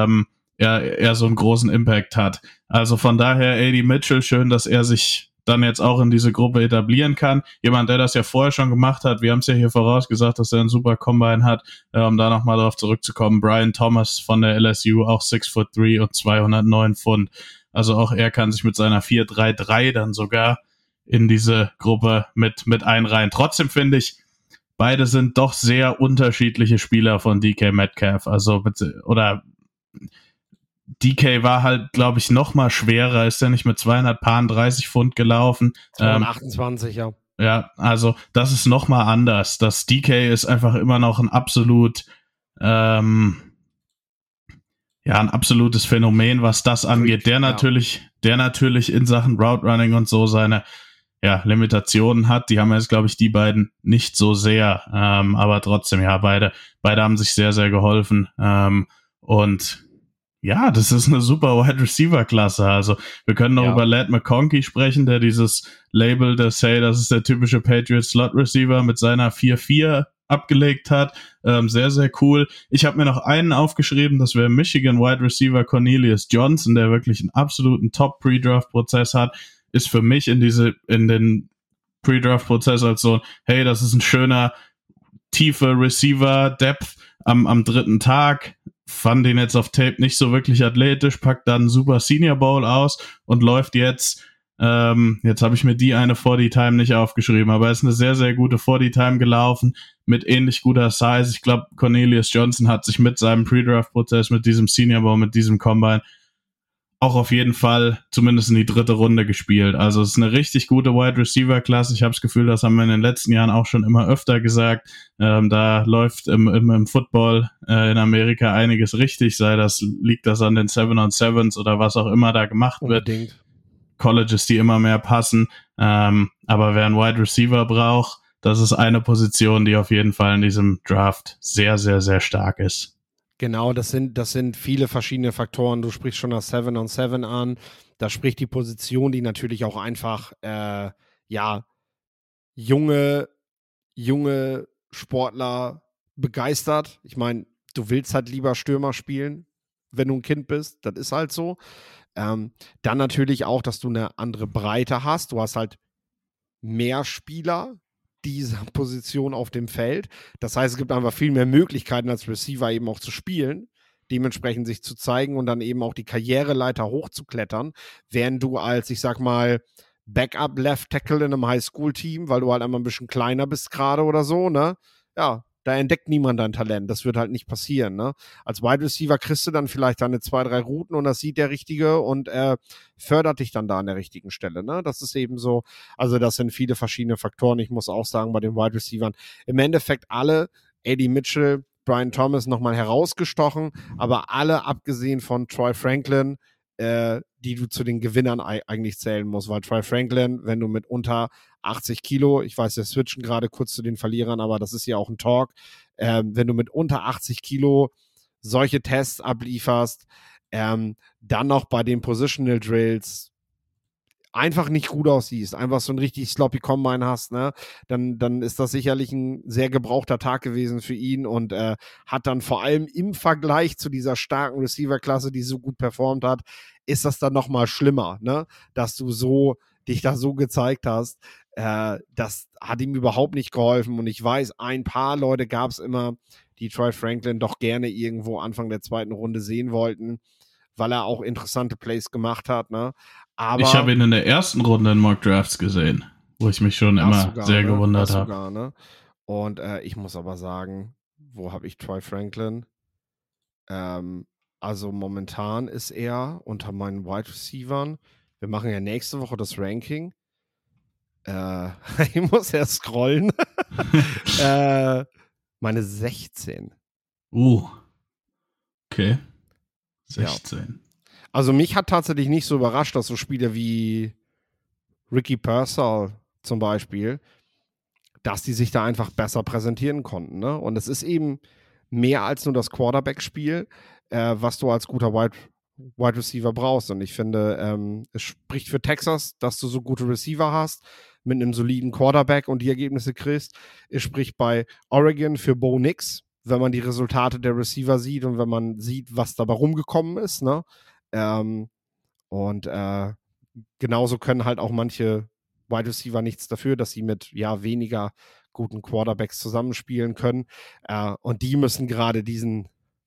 er so einen großen Impact hat. Also von daher AD Mitchell, schön, dass er sich dann jetzt auch in diese Gruppe etablieren kann. Jemand, der das ja vorher schon gemacht hat, wir haben es ja hier vorausgesagt, dass er einen super Combine hat, um da nochmal drauf zurückzukommen. Brian Thomas von der LSU, auch 6'3" und 209 Pfund. Also auch er kann sich mit seiner 4'3'3" dann sogar in diese Gruppe mit einreihen. Trotzdem finde ich, beide sind doch sehr unterschiedliche Spieler von DK Metcalf. Also DK war halt, glaube ich, noch mal schwerer, ist ja nicht mit 230 Pfund gelaufen. 228, ja. Ja, also das ist noch mal anders. Das DK ist einfach immer noch ein ein absolutes Phänomen, was das angeht. Der natürlich in Sachen Route Running und so seine Limitationen hat. Die haben jetzt, glaube ich, die beiden nicht so sehr. Aber trotzdem, ja, beide haben sich sehr, sehr geholfen. Und ja, das ist eine super Wide-Receiver-Klasse. Also wir können noch über Ladd McConkey sprechen, der dieses Label, das ist der typische Patriot-Slot-Receiver mit seiner 4-4 abgelegt hat. Sehr, sehr cool. Ich habe mir noch einen aufgeschrieben, das wäre Michigan Wide Receiver Cornelius Johnson, der wirklich einen absoluten Top-Pre-Draft-Prozess hat, ist für mich in den Pre-Draft-Prozess als so, hey, das ist ein schöner, tiefer Receiver-Depth am dritten Tag. Fand den jetzt auf Tape nicht so wirklich athletisch, packt dann einen super Senior Bowl aus und läuft jetzt habe ich mir die eine 40-Time nicht aufgeschrieben, aber er ist eine sehr, sehr gute 40-Time gelaufen, mit ähnlich guter Size. Ich glaube, Cornelius Johnson hat sich mit seinem Pre-Draft-Prozess, mit diesem Senior Bowl, mit diesem Combine auch auf jeden Fall zumindest in die 3. Runde gespielt. Also es ist eine richtig gute Wide Receiver Klasse. Ich habe das Gefühl, das haben wir in den letzten Jahren auch schon immer öfter gesagt. Da läuft im Football in Amerika einiges richtig, liegt das an den 7-on-7s oder was auch immer da gemacht wird. Unbedingt. Colleges, die immer mehr passen. Aber wer einen Wide Receiver braucht, das ist eine Position, die auf jeden Fall in diesem Draft sehr, sehr, sehr stark ist. Genau, das sind viele verschiedene Faktoren. Du sprichst schon das 7-on-7 an. Da spricht die Position, die natürlich auch einfach junge Sportler begeistert. Ich meine, du willst halt lieber Stürmer spielen, wenn du ein Kind bist. Das ist halt so. Dann natürlich auch, dass du eine andere Breite hast. Du hast halt mehr Spieler dieser Position auf dem Feld. Das heißt, es gibt einfach viel mehr Möglichkeiten als Receiver eben auch zu spielen, dementsprechend sich zu zeigen und dann eben auch die Karriereleiter hochzuklettern, während du als, ich sag mal, Backup Left Tackle in einem Highschool-Team, weil du halt einmal ein bisschen kleiner bist gerade oder so, ne? Ja, da entdeckt niemand dein Talent. Das wird halt nicht passieren, ne? Als Wide Receiver kriegst du dann vielleicht deine 2, 3 Routen und das sieht der Richtige und fördert dich dann da an der richtigen Stelle, ne? Das ist eben so, also das sind viele verschiedene Faktoren. Ich muss auch sagen, bei den Wide Receivern im Endeffekt alle, AD Mitchell, Brian Thomas nochmal herausgestochen, aber alle abgesehen von Troy Franklin, die du zu den Gewinnern eigentlich zählen musst, weil Troy Franklin, wenn du mit unter 80 Kilo, ich weiß, wir switchen gerade kurz zu den Verlierern, aber das ist ja auch ein Talk, wenn du mit unter 80 Kilo solche Tests ablieferst, dann noch bei den Positional Drills einfach nicht gut aussiehst, einfach so ein richtig sloppy Combine hast, ne, dann ist das sicherlich ein sehr gebrauchter Tag gewesen für ihn und hat dann vor allem im Vergleich zu dieser starken Receiver-Klasse, die so gut performt hat, ist das dann nochmal schlimmer, ne, dass du dich da so gezeigt hast. Das hat ihm überhaupt nicht geholfen und ich weiß, ein paar Leute gab es immer, die Troy Franklin doch gerne irgendwo Anfang der 2. Runde sehen wollten, weil er auch interessante Plays gemacht hat, ne? Aber ich habe ihn in der 1. Runde in Mock Drafts gesehen, wo ich mich schon immer sogar, sehr gewundert habe. Ne? Und ich muss aber sagen, wo habe ich Troy Franklin? Also momentan ist er unter meinen Wide Receivern. Wir machen ja nächste Woche das Ranking. Ich muss ja scrollen. Meine 16. Okay. 16. Ja. Also mich hat tatsächlich nicht so überrascht, dass so Spieler wie Ricky Pearsall zum Beispiel, dass die sich da einfach besser präsentieren konnten. Ne? Und es ist eben mehr als nur das Quarterback-Spiel, was du als guter Wide Receiver brauchst. Und ich finde, es spricht für Texas, dass du so gute Receiver hast, mit einem soliden Quarterback und die Ergebnisse kriegst. Es spricht bei Oregon für Bo Nix, wenn man die Resultate der Receiver sieht und wenn man sieht, was dabei rumgekommen ist, ne? Genauso können halt auch manche Wide Receiver nichts dafür, dass sie mit weniger guten Quarterbacks zusammenspielen können. Und die müssen gerade diesen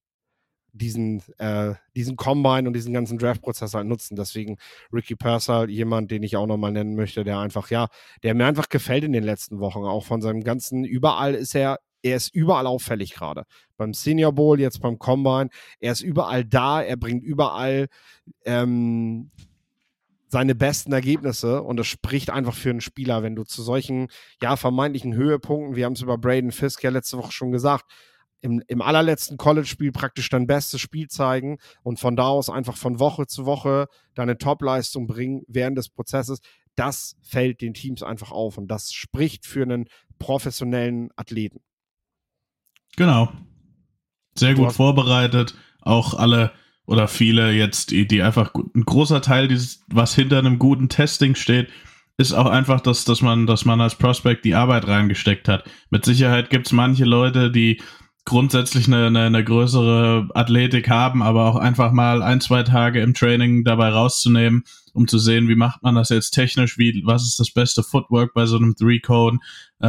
Combine und diesen ganzen Draft-Prozess halt nutzen. Deswegen Ricky Pearsall, jemand, den ich auch nochmal nennen möchte, der mir einfach gefällt in den letzten Wochen. Auch von seinem ganzen, überall ist er ist überall auffällig gerade. Beim Senior Bowl, jetzt beim Combine, er ist überall da, er bringt überall seine besten Ergebnisse und das spricht einfach für einen Spieler, wenn du zu solchen, vermeintlichen Höhepunkten, wir haben es über Braden Fisk ja letzte Woche schon gesagt, im allerletzten College-Spiel praktisch dein bestes Spiel zeigen und von da aus einfach von Woche zu Woche deine Top-Leistung bringen während des Prozesses, das fällt den Teams einfach auf und das spricht für einen professionellen Athleten. Genau. Sehr gut vorbereitet. Auch alle oder viele jetzt, die einfach ein großer Teil dieses, was hinter einem guten Testing steht, ist auch einfach, dass man als Prospect die Arbeit reingesteckt hat. Mit Sicherheit gibt es manche Leute, die grundsätzlich eine größere Athletik haben, aber auch einfach mal 1-2 Tage im Training dabei rauszunehmen, um zu sehen, wie macht man das jetzt technisch, was ist das beste Footwork bei so einem 3-Cone,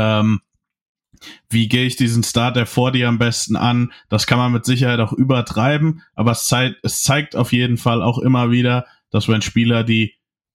wie gehe ich diesen Starter vor dir am besten an, das kann man mit Sicherheit auch übertreiben, aber es zeigt auf jeden Fall auch immer wieder, dass wenn Spieler, die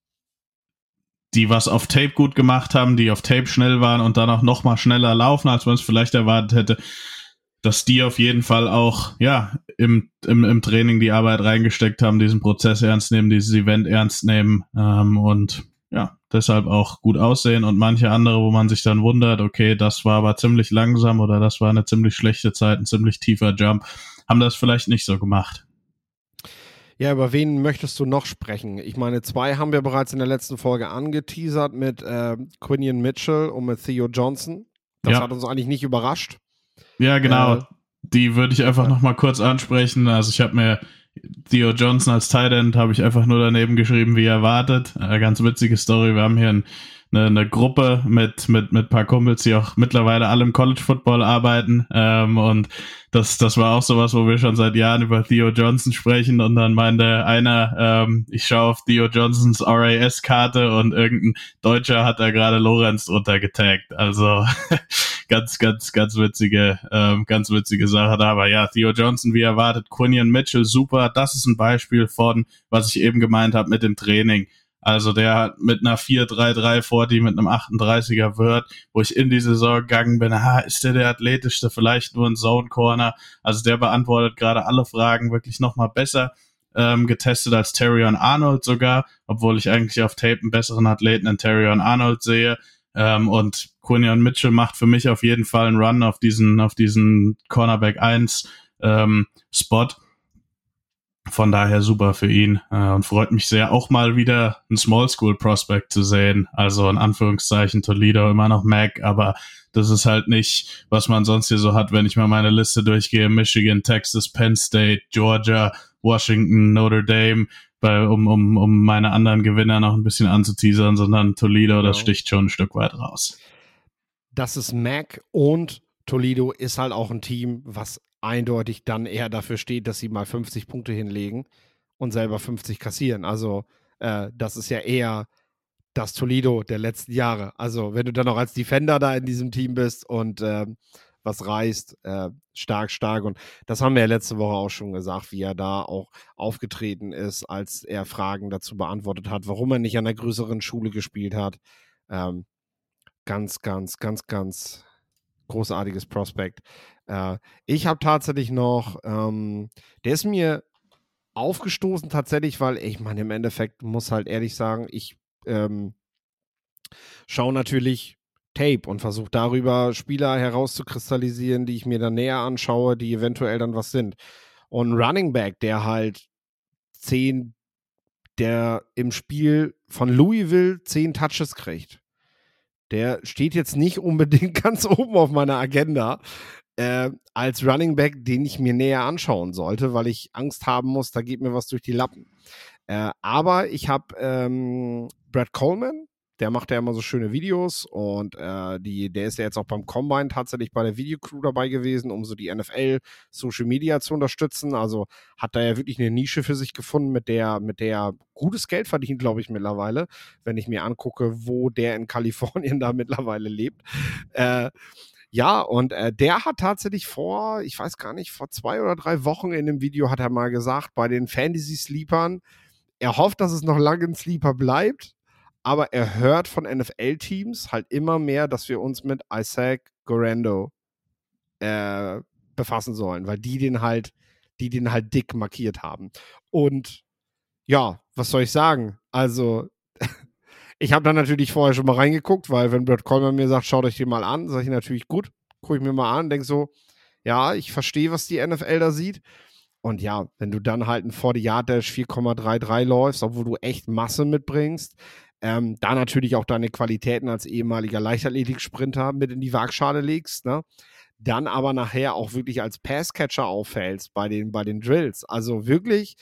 was auf Tape gut gemacht haben, die auf Tape schnell waren und dann auch noch mal schneller laufen, als man es vielleicht erwartet hätte, dass die auf jeden Fall auch im Training die Arbeit reingesteckt haben, diesen Prozess ernst nehmen, dieses Event ernst nehmen und deshalb auch gut aussehen, und manche andere, wo man sich dann wundert, okay, das war aber ziemlich langsam oder das war eine ziemlich schlechte Zeit, ein ziemlich tiefer Jump, haben das vielleicht nicht so gemacht. Ja, über wen möchtest du noch sprechen? Ich meine, 2 haben wir bereits in der letzten Folge angeteasert mit Quinion Mitchell und mit Theo Johnson. Das hat uns eigentlich nicht überrascht. Ja, genau. Die würde ich einfach nochmal kurz ansprechen. Also ich habe mir Theo Johnson als Tight End habe ich einfach nur daneben geschrieben, wie erwartet. Ganz witzige Story. Wir haben hier eine Gruppe mit paar Kumpels, die auch mittlerweile alle im College Football arbeiten. Und das war auch sowas, wo wir schon seit Jahren über Theo Johnson sprechen. Und dann meinte einer, ich schaue auf Theo Johnsons RAS-Karte und irgendein Deutscher hat da gerade Lorenz drunter getaggt. Also ganz witzige Sache da. Aber ja, Theo Johnson, wie erwartet, Quinion Mitchell, super. Das ist ein Beispiel von, was ich eben gemeint habe mit dem Training. Also der hat mit einer 4-3-3 40 mit einem 38er Word, wo ich in die Saison gegangen bin, ist der athletischste, vielleicht nur ein Zone Corner. Also der beantwortet gerade alle Fragen wirklich nochmal besser getestet als Terrion Arnold sogar, obwohl ich eigentlich auf Tape einen besseren Athleten in Terrion Arnold sehe. Und Quinion Mitchell macht für mich auf jeden Fall einen Run auf diesen Cornerback 1 Spot. Von daher super für ihn und freut mich sehr, auch mal wieder einen Small School Prospect zu sehen. Also in Anführungszeichen Toledo, immer noch Mac, aber das ist halt nicht, was man sonst hier so hat, wenn ich mal meine Liste durchgehe. Michigan, Texas, Penn State, Georgia, Washington, Notre Dame, um meine anderen Gewinner noch ein bisschen anzuteasern, sondern Toledo, das sticht schon ein Stück weit raus. Das ist Mac, und Toledo ist halt auch ein Team, was eindeutig dann eher dafür steht, dass sie mal 50 Punkte hinlegen und selber 50 kassieren. Also das ist ja eher das Toledo der letzten Jahre. Also wenn du dann auch als Defender da in diesem Team bist und was reißt, stark. Und das haben wir ja letzte Woche auch schon gesagt, wie er da auch aufgetreten ist, als er Fragen dazu beantwortet hat, warum er nicht an der größeren Schule gespielt hat. Ganz großartiges Prospect. Ich habe tatsächlich noch, der ist mir aufgestoßen tatsächlich, weil ich meine, im Endeffekt muss halt ehrlich sagen, ich schaue natürlich Tape und versuche darüber Spieler herauszukristallisieren, die ich mir dann näher anschaue, die eventuell dann was sind. Und ein Running Back, der halt der im Spiel von Louisville 10 Touches kriegt, der steht jetzt nicht unbedingt ganz oben auf meiner Agenda als Running Back, den ich mir näher anschauen sollte, weil ich Angst haben muss, da geht mir was durch die Lappen. Aber ich habe Brad Coleman, der macht ja immer so schöne Videos, und der ist ja jetzt auch beim Combine tatsächlich bei der Videocrew dabei gewesen, um so die NFL Social Media zu unterstützen. Also hat da ja wirklich eine Nische für sich gefunden, mit der gutes Geld verdient, glaube ich, mittlerweile, wenn ich mir angucke, wo der in Kalifornien da mittlerweile lebt. Ja, und der hat tatsächlich vor 2 oder 3 Wochen in dem Video hat er mal gesagt, bei den Fantasy-Sleepern, er hofft, dass es noch lange ein Sleeper bleibt, aber er hört von NFL-Teams halt immer mehr, dass wir uns mit Isaac Guerendo befassen sollen, weil die den halt dick markiert haben. Und ja, was soll ich sagen? Also ich habe dann natürlich vorher schon mal reingeguckt, weil wenn Brad Coleman mir sagt, schaut euch den mal an, sage ich natürlich, gut, gucke ich mir mal an, denke so, ja, ich verstehe, was die NFL da sieht. Und ja, wenn du dann halt ein 40-Yard-Dash 4,33 läufst, obwohl du echt Masse mitbringst, da natürlich auch deine Qualitäten als ehemaliger Leichtathletik-Sprinter mit in die Waagschale legst, ne? Dann aber nachher auch wirklich als Passcatcher auffällst bei den Drills. Also wirklich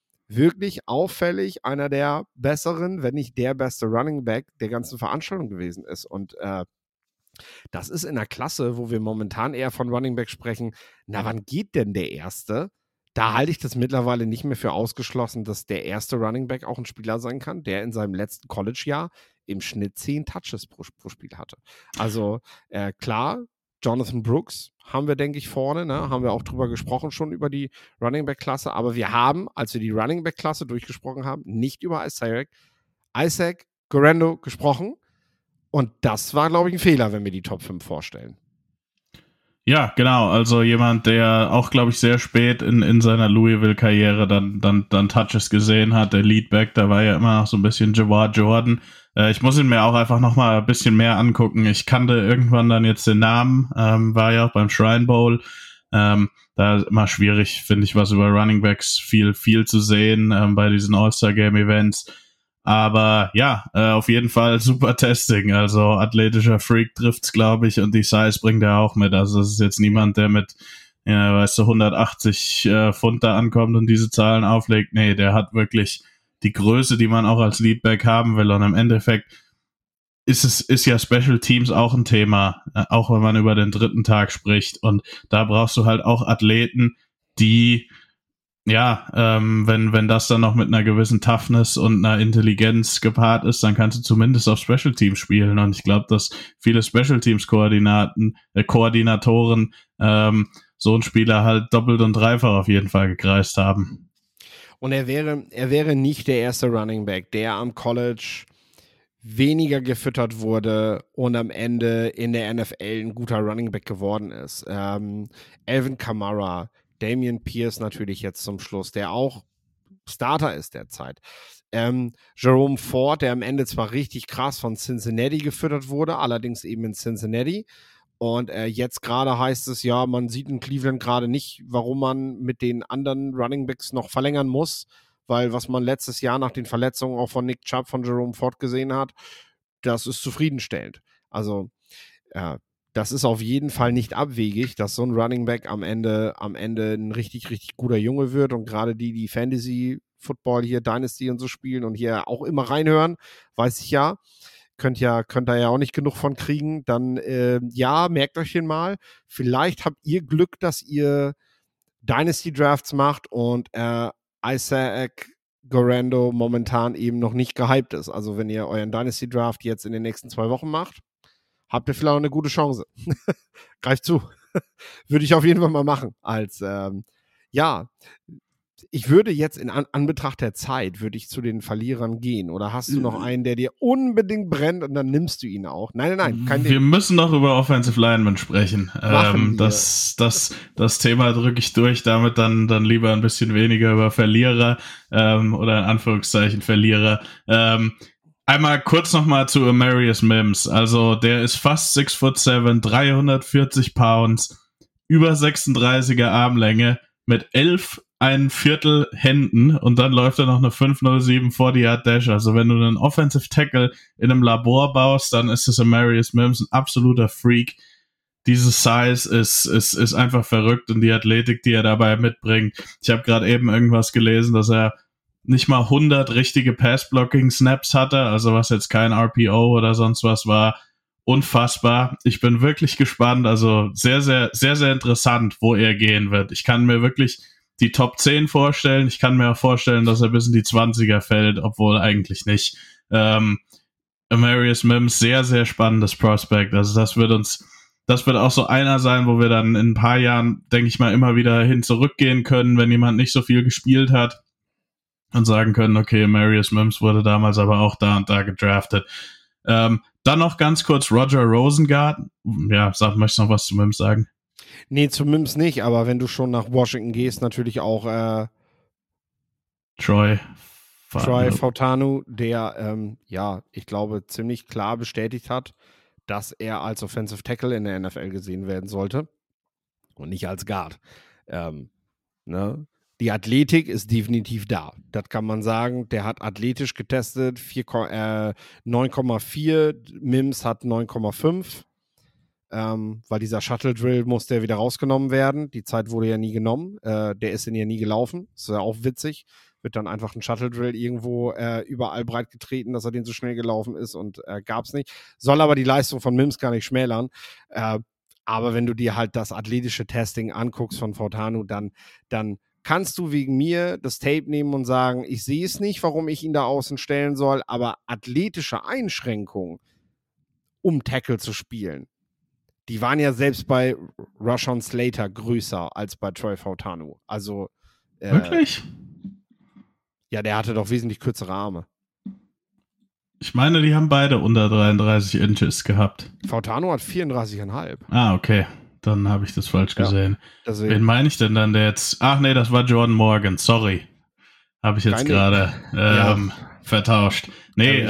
auffällig, einer der besseren, wenn nicht der beste Running Back der ganzen Veranstaltung gewesen ist. Und das ist in der Klasse, wo wir momentan eher von Running Back sprechen, na, wann geht denn der Erste? Da halte ich das mittlerweile nicht mehr für ausgeschlossen, dass der erste Running Back auch ein Spieler sein kann, der in seinem letzten College-Jahr im Schnitt 10 Touches pro Spiel hatte. Also klar, Jonathan Brooks haben wir, denke ich, vorne, ne? Haben wir auch drüber gesprochen schon, über die Running Back-Klasse, aber wir haben, als wir die Running Back-Klasse durchgesprochen haben, nicht über Isaac Guerendo gesprochen, und das war, glaube ich, ein Fehler, wenn wir die Top 5 vorstellen. Ja, genau. Also jemand, der auch, glaube ich, sehr spät in seiner Louisville-Karriere dann Touches gesehen hat. Der Leadback, da war ja immer noch so ein bisschen Jawad Jordan. Ich muss ihn mir auch einfach noch mal ein bisschen mehr angucken. Ich kannte irgendwann dann jetzt den Namen, war ja auch beim Shrine Bowl. Da ist immer schwierig, finde ich, was über Running Backs viel zu sehen bei diesen All-Star-Game-Events. Aber ja, auf jeden Fall super Testing. Also athletischer Freak trifft's, glaube ich, und die Size bringt er auch mit. Also es ist jetzt niemand, der mit, ja, weißt du, 180 Pfund da ankommt und diese Zahlen auflegt. Nee, der hat wirklich die Größe, die man auch als Leadback haben will. Und im Endeffekt ist ja Special Teams auch ein Thema, auch wenn man über den dritten Tag spricht. Und da brauchst du halt auch Athleten, die ja, wenn das dann noch mit einer gewissen Toughness und einer Intelligenz gepaart ist, dann kannst du zumindest auf Special Teams spielen. Und ich glaube, dass viele Special Teams Koordinatoren so einen Spieler halt doppelt und dreifach auf jeden Fall gekreist haben. Und er wäre nicht der erste Running Back, der am College weniger gefüttert wurde und am Ende in der NFL ein guter Running Back geworden ist. Alvin Kamara, Dameon Pierce natürlich jetzt zum Schluss, der auch Starter ist derzeit. Jerome Ford, der am Ende zwar richtig krass von Cincinnati gefüttert wurde, allerdings eben in Cincinnati. Und jetzt gerade heißt es ja, man sieht in Cleveland gerade nicht, warum man mit den anderen Running Backs noch verlängern muss, weil was man letztes Jahr nach den Verletzungen auch von Nick Chubb, von Jerome Ford gesehen hat, das ist zufriedenstellend. Also das ist auf jeden Fall nicht abwegig, dass so ein Running Back am Ende ein richtig, richtig guter Junge wird und gerade die Fantasy Football hier, Dynasty und so spielen und hier auch immer reinhören, weiß ich ja. Könnt ihr ja auch nicht genug von kriegen. Dann, ja, merkt euch den mal. Vielleicht habt ihr Glück, dass ihr Dynasty-Drafts macht und Isaac Guerrero momentan eben noch nicht gehypt ist. Also wenn ihr euren Dynasty-Draft jetzt in den nächsten 2 Wochen macht, habt ihr vielleicht auch eine gute Chance. Greift zu. Würde ich auf jeden Fall mal machen. Ja, ich würde jetzt in Anbetracht der Zeit, würde ich zu den Verlierern gehen. Oder hast du noch einen, der dir unbedingt brennt und dann nimmst du ihn auch? Nein, kein Ding. Wir müssen noch über Offensive Linemen sprechen. Das Thema drücke ich durch, damit dann lieber ein bisschen weniger über Verlierer oder in Anführungszeichen Verlierer. Einmal kurz nochmal zu Amarius Mims. Also der ist fast 6'7", 340 Pounds, über 36er Armlänge mit 11,25 Händen und dann läuft er noch eine 5,07 40-Yard Dash. Also wenn du einen Offensive Tackle in einem Labor baust, dann ist das Amarius Mims ein absoluter Freak. Diese Size ist einfach verrückt und die Athletik, die er dabei mitbringt. Ich habe gerade eben irgendwas gelesen, dass er nicht mal 100 richtige Pass-Blocking-Snaps hatte, also was jetzt kein RPO oder sonst was war. Unfassbar. Ich bin wirklich gespannt, also sehr, sehr, sehr, sehr interessant, wo er gehen wird. Ich kann mir wirklich die Top 10 vorstellen. Ich kann mir auch vorstellen, dass er bis in die 20er fällt, obwohl eigentlich nicht. Amarius Mims, sehr, sehr spannendes Prospect. Also das wird auch so einer sein, wo wir dann in ein paar Jahren, denke ich mal, immer wieder hin zurückgehen können, wenn jemand nicht so viel gespielt hat. Und sagen können, okay, Amarius Mims wurde damals aber auch da und da gedraftet. Dann noch ganz kurz Roger Rosengarten. Ja, möchtest du noch was zu Mims sagen? Nee, zu Mims nicht, aber wenn du schon nach Washington gehst, natürlich auch Troy Fautanu, der, ich glaube, ziemlich klar bestätigt hat, dass er als Offensive Tackle in der NFL gesehen werden sollte und nicht als Guard. Die Athletik ist definitiv da. Das kann man sagen. Der hat athletisch getestet, 9,4. Mims hat 9,5. Weil dieser Shuttle-Drill musste ja wieder rausgenommen werden. Die Zeit wurde ja nie genommen. Der ist ja nie gelaufen. Das ist ja auch witzig. Wird dann einfach ein Shuttle-Drill irgendwo überall breit getreten, dass er den so schnell gelaufen ist und gab es nicht. Soll aber die Leistung von Mims gar nicht schmälern. Aber wenn du dir halt das athletische Testing anguckst von Fautanu, dann kannst du wegen mir das Tape nehmen und sagen, ich sehe es nicht, warum ich ihn da außen stellen soll, aber athletische Einschränkungen, um Tackle zu spielen, die waren ja selbst bei Rashawn Slater größer als bei Troy Fautanu. Also wirklich? Ja, der hatte doch wesentlich kürzere Arme. Ich meine, die haben beide unter 33 Inches gehabt. Fautanu hat 34,5. Ah, okay. dann habe ich das falsch gesehen. Deswegen. Wen meine ich denn dann, der jetzt... Ach nee, das war Jordan Morgan, sorry. Habe ich jetzt gerade vertauscht. Nee,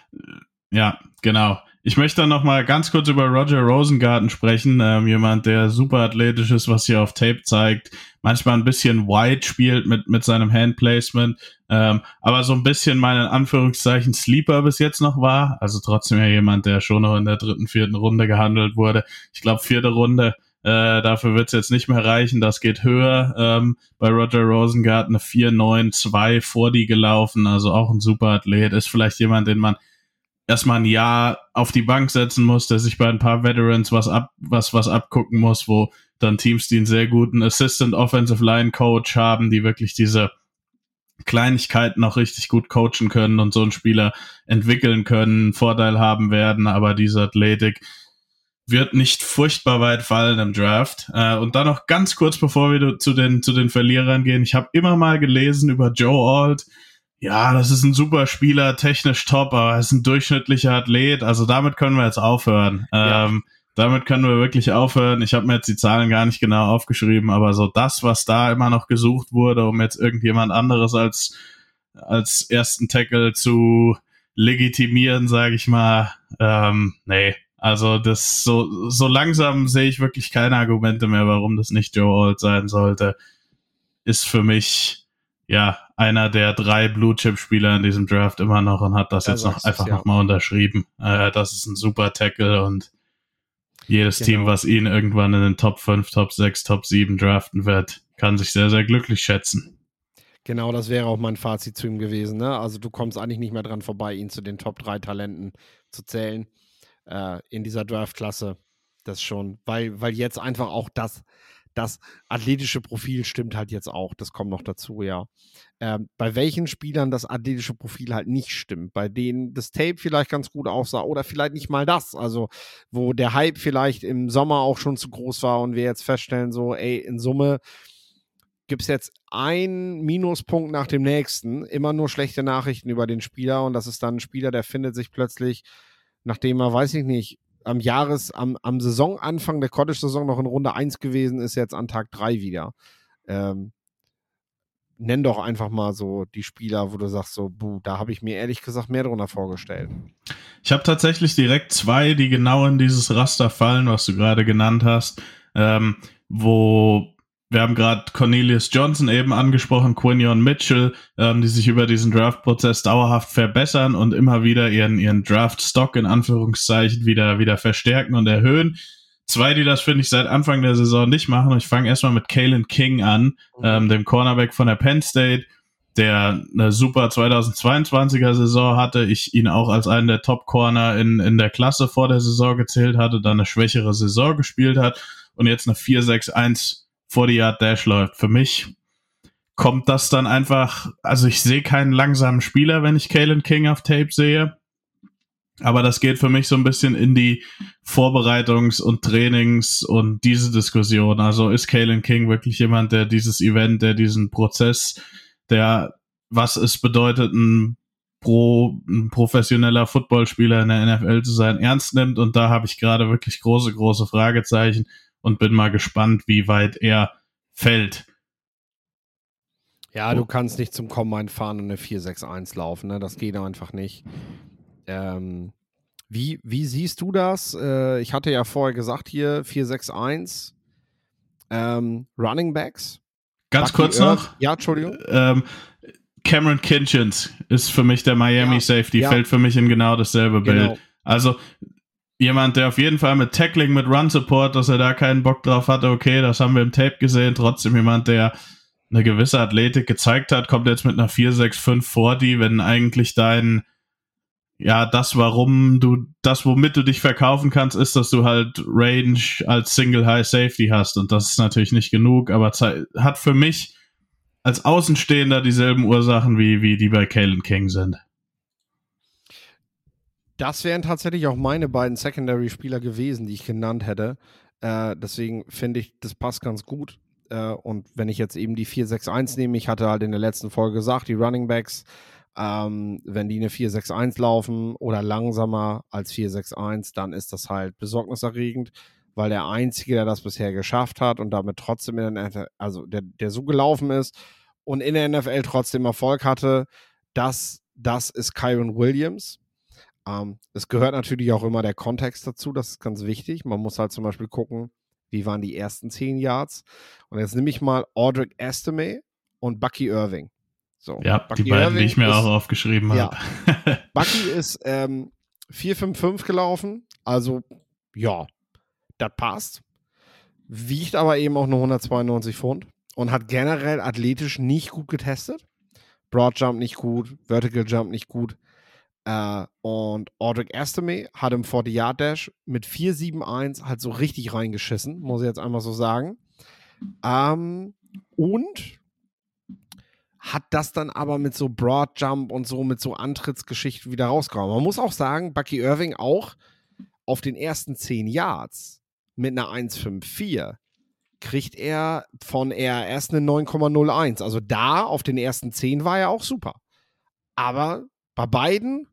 ja, genau. Ich möchte dann noch mal ganz kurz über Roger Rosengarten sprechen. Jemand, der super athletisch ist, was hier auf Tape zeigt. Manchmal ein bisschen wide spielt mit seinem Handplacement. Aber so ein bisschen mein, in Anführungszeichen, Sleeper bis jetzt noch war. Also trotzdem ja jemand, der schon noch in der 3., 4. Runde gehandelt wurde. Ich glaube, 4. Runde. Dafür wird es jetzt nicht mehr reichen, das geht höher. Bei Roger Rosengarten eine 4,9,2 vor die gelaufen, also auch ein super Athlet. Ist vielleicht jemand, den man erstmal ein Jahr auf die Bank setzen muss, der sich bei ein paar Veterans was abgucken muss, wo dann Teams, die einen sehr guten Assistant Offensive Line Coach haben, die wirklich diese Kleinigkeiten auch richtig gut coachen können und so einen Spieler entwickeln können, Vorteil haben werden, aber diese Athletik wird nicht furchtbar weit fallen im Draft. Und dann noch ganz kurz, bevor wir zu den Verlierern gehen. Ich habe immer mal gelesen über Joe Alt. Ja, das ist ein super Spieler, technisch top, aber er ist ein durchschnittlicher Athlet. Also damit können wir jetzt aufhören. Ja. Damit können wir wirklich aufhören. Ich habe mir jetzt die Zahlen gar nicht genau aufgeschrieben, aber so das, was da immer noch gesucht wurde, um jetzt irgendjemand anderes als ersten Tackle zu legitimieren, sage ich mal, nee. Also das so langsam sehe ich wirklich keine Argumente mehr, warum das nicht Joe Alt sein sollte. Ist für mich ja einer der 3 Blue-Chip-Spieler in diesem Draft immer noch und hat das jetzt noch einfach nochmal unterschrieben. Das ist ein super Tackle und jedes Team, was ihn irgendwann in den Top 5, Top 6, Top 7 draften wird, kann sich sehr, sehr glücklich schätzen. Genau, das wäre auch mein Fazit zu ihm gewesen. Ne? Also du kommst eigentlich nicht mehr dran vorbei, ihn zu den Top 3 Talenten zu zählen. In dieser Draft-Klasse, das schon, weil jetzt einfach auch das athletische Profil stimmt halt jetzt auch, das kommt noch dazu, ja. Bei welchen Spielern das athletische Profil halt nicht stimmt, bei denen das Tape vielleicht ganz gut aussah oder vielleicht nicht mal das, also wo der Hype vielleicht im Sommer auch schon zu groß war und wir jetzt feststellen so, ey, in Summe gibt es jetzt einen Minuspunkt nach dem nächsten, immer nur schlechte Nachrichten über den Spieler und das ist dann ein Spieler, der findet sich plötzlich, nachdem er, weiß ich nicht, am Saisonanfang der College-Saison noch in Runde 1 gewesen ist, jetzt an Tag 3 wieder. Nenn doch einfach mal so die Spieler, wo du sagst so, da habe ich mir ehrlich gesagt mehr drunter vorgestellt. Ich habe tatsächlich direkt 2, die genau in dieses Raster fallen, was du gerade genannt hast, wo wir haben gerade Cornelius Johnson eben angesprochen, Quinion Mitchell, die sich über diesen Draft-Prozess dauerhaft verbessern und immer wieder ihren Draft-Stock in Anführungszeichen wieder verstärken und erhöhen. 2, die das, finde ich, seit Anfang der Saison nicht machen. Und ich fange erstmal mit Kalen King an, dem Cornerback von der Penn State, der eine super 2022er Saison hatte. Ich ihn auch als einen der Top-Corner in der Klasse vor der Saison gezählt hatte, dann eine schwächere Saison gespielt hat und jetzt eine 4,61 40-Yard-Dash läuft. Für mich kommt das dann einfach, also ich sehe keinen langsamen Spieler, wenn ich Kalen King auf Tape sehe, aber das geht für mich so ein bisschen in die Vorbereitungs- und Trainings- und diese Diskussion. Also ist Kalen King wirklich jemand, der dieses Event, der diesen Prozess, der was es bedeutet, ein professioneller Footballspieler in der NFL zu sein, ernst nimmt, und da habe ich gerade wirklich große Fragezeichen und bin mal gespannt, wie weit er fällt. Ja, du kannst nicht zum Combine fahren und eine 4,61 laufen, ne? Das geht einfach nicht. Wie siehst du das? Ich hatte ja vorher gesagt hier 4,61 Running Backs. Ganz Bucky kurz noch. Ja, Entschuldigung. Cameron Kinchens ist für mich der Miami Safety, fällt für mich in genau dasselbe Bild. Also jemand, der auf jeden Fall mit Tackling, mit Run Support, dass er da keinen Bock drauf hatte, okay, das haben wir im Tape gesehen. Trotzdem jemand, der eine gewisse Athletik gezeigt hat, kommt jetzt mit einer 4,65 40, wenn eigentlich womit du dich verkaufen kannst, ist, dass du halt Range als Single High Safety hast, und das ist natürlich nicht genug, aber hat für mich als Außenstehender dieselben Ursachen wie die bei Kalen King sind. Das wären tatsächlich auch meine beiden Secondary-Spieler gewesen, die ich genannt hätte. Deswegen finde ich, das passt ganz gut. Und wenn ich jetzt eben die 4,61 nehme, ich hatte halt in der letzten Folge gesagt, die Running Backs, wenn die eine 4,61 laufen oder langsamer als 4,61, dann ist das halt besorgniserregend, weil der Einzige, der das bisher geschafft hat und damit trotzdem in der NFL, also der so gelaufen ist und in der NFL trotzdem Erfolg hatte, das ist Kyren Williams. Es gehört natürlich auch immer der Kontext dazu, das ist ganz wichtig. Man muss halt zum Beispiel gucken, wie waren die ersten 10 Yards. Und jetzt nehme ich mal Audric Estime und Bucky Irving. So, ja, Bucky die beiden, Irving die ich mir ist, auch aufgeschrieben ja, habe. Bucky ist 4,55 gelaufen, also ja, das passt. Wiegt aber eben auch nur 192 Pfund und hat generell athletisch nicht gut getestet. Broad Jump nicht gut, Vertical Jump nicht gut. Und Audric Estime hat im 40-Yard-Dash mit 4,71 halt so richtig reingeschissen, muss ich jetzt einmal so sagen. Und hat das dann aber mit so Broad Jump und so mit so Antrittsgeschichten wieder rausgehauen. Man muss auch sagen, Bucky Irving auch auf den ersten 10 Yards mit einer 1,54 kriegt er von erst eine 9,01. Also da auf den ersten 10 war er auch super. Aber bei beiden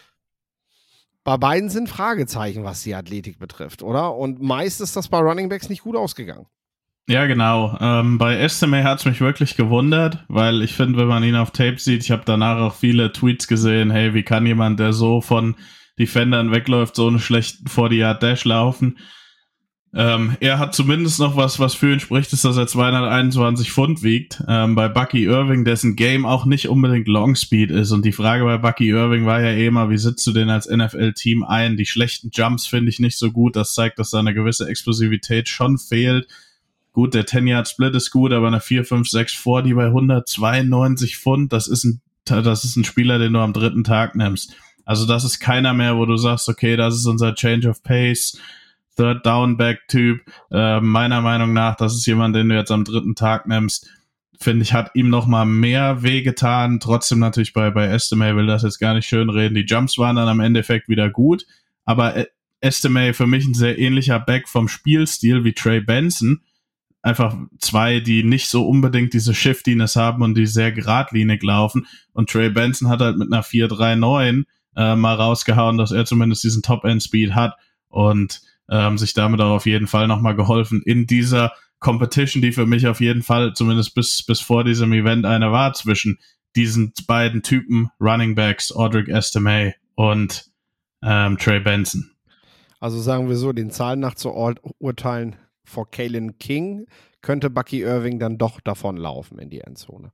sind Fragezeichen, was die Athletik betrifft, oder? Und meist ist das bei Running Backs nicht gut ausgegangen. Ja, genau. Bei Estime hat es mich wirklich gewundert, weil ich finde, wenn man ihn auf Tape sieht, ich habe danach auch viele Tweets gesehen, hey, wie kann jemand, der so von Defendern wegläuft, so einen schlechten 40-Yard-Dash laufen? Er hat zumindest noch was für ihn spricht, ist, dass er 221 Pfund wiegt. Bei Bucky Irving, dessen Game auch nicht unbedingt Long Speed ist. Und die Frage bei Bucky Irving war ja immer, wie sitzt du denn als NFL-Team ein? Die schlechten Jumps finde ich nicht so gut. Das zeigt, dass da eine gewisse Explosivität schon fehlt. Gut, der 10-Yard-Split ist gut, aber eine 4-5-6-4, die bei 192 Pfund, das ist ein Spieler, den du am dritten Tag nimmst. Also das ist keiner mehr, wo du sagst, okay, das ist unser Change of Pace, Third-Down-Back-Typ. Meiner Meinung nach, das ist jemand, den du jetzt am dritten Tag nimmst. Finde ich, hat ihm noch mal mehr wehgetan. Trotzdem natürlich bei Estime, will das jetzt gar nicht schönreden. Die Jumps waren dann am Endeffekt wieder gut, aber Estime für mich ein sehr ähnlicher Back vom Spielstil wie Trey Benson. Einfach zwei, die nicht so unbedingt diese Shiftiness haben und die sehr geradlinig laufen. Und Trey Benson hat halt mit einer 4,39 mal rausgehauen, dass er zumindest diesen Top-End-Speed hat und sich damit auch auf jeden Fall nochmal geholfen in dieser Competition, die für mich auf jeden Fall zumindest bis vor diesem Event eine war zwischen diesen beiden Typen Running Backs, Audric Estime und Trey Benson. Also sagen wir so, den Zahlen nach zu urteilen, vor Kalen King könnte Bucky Irving dann doch davonlaufen in die Endzone.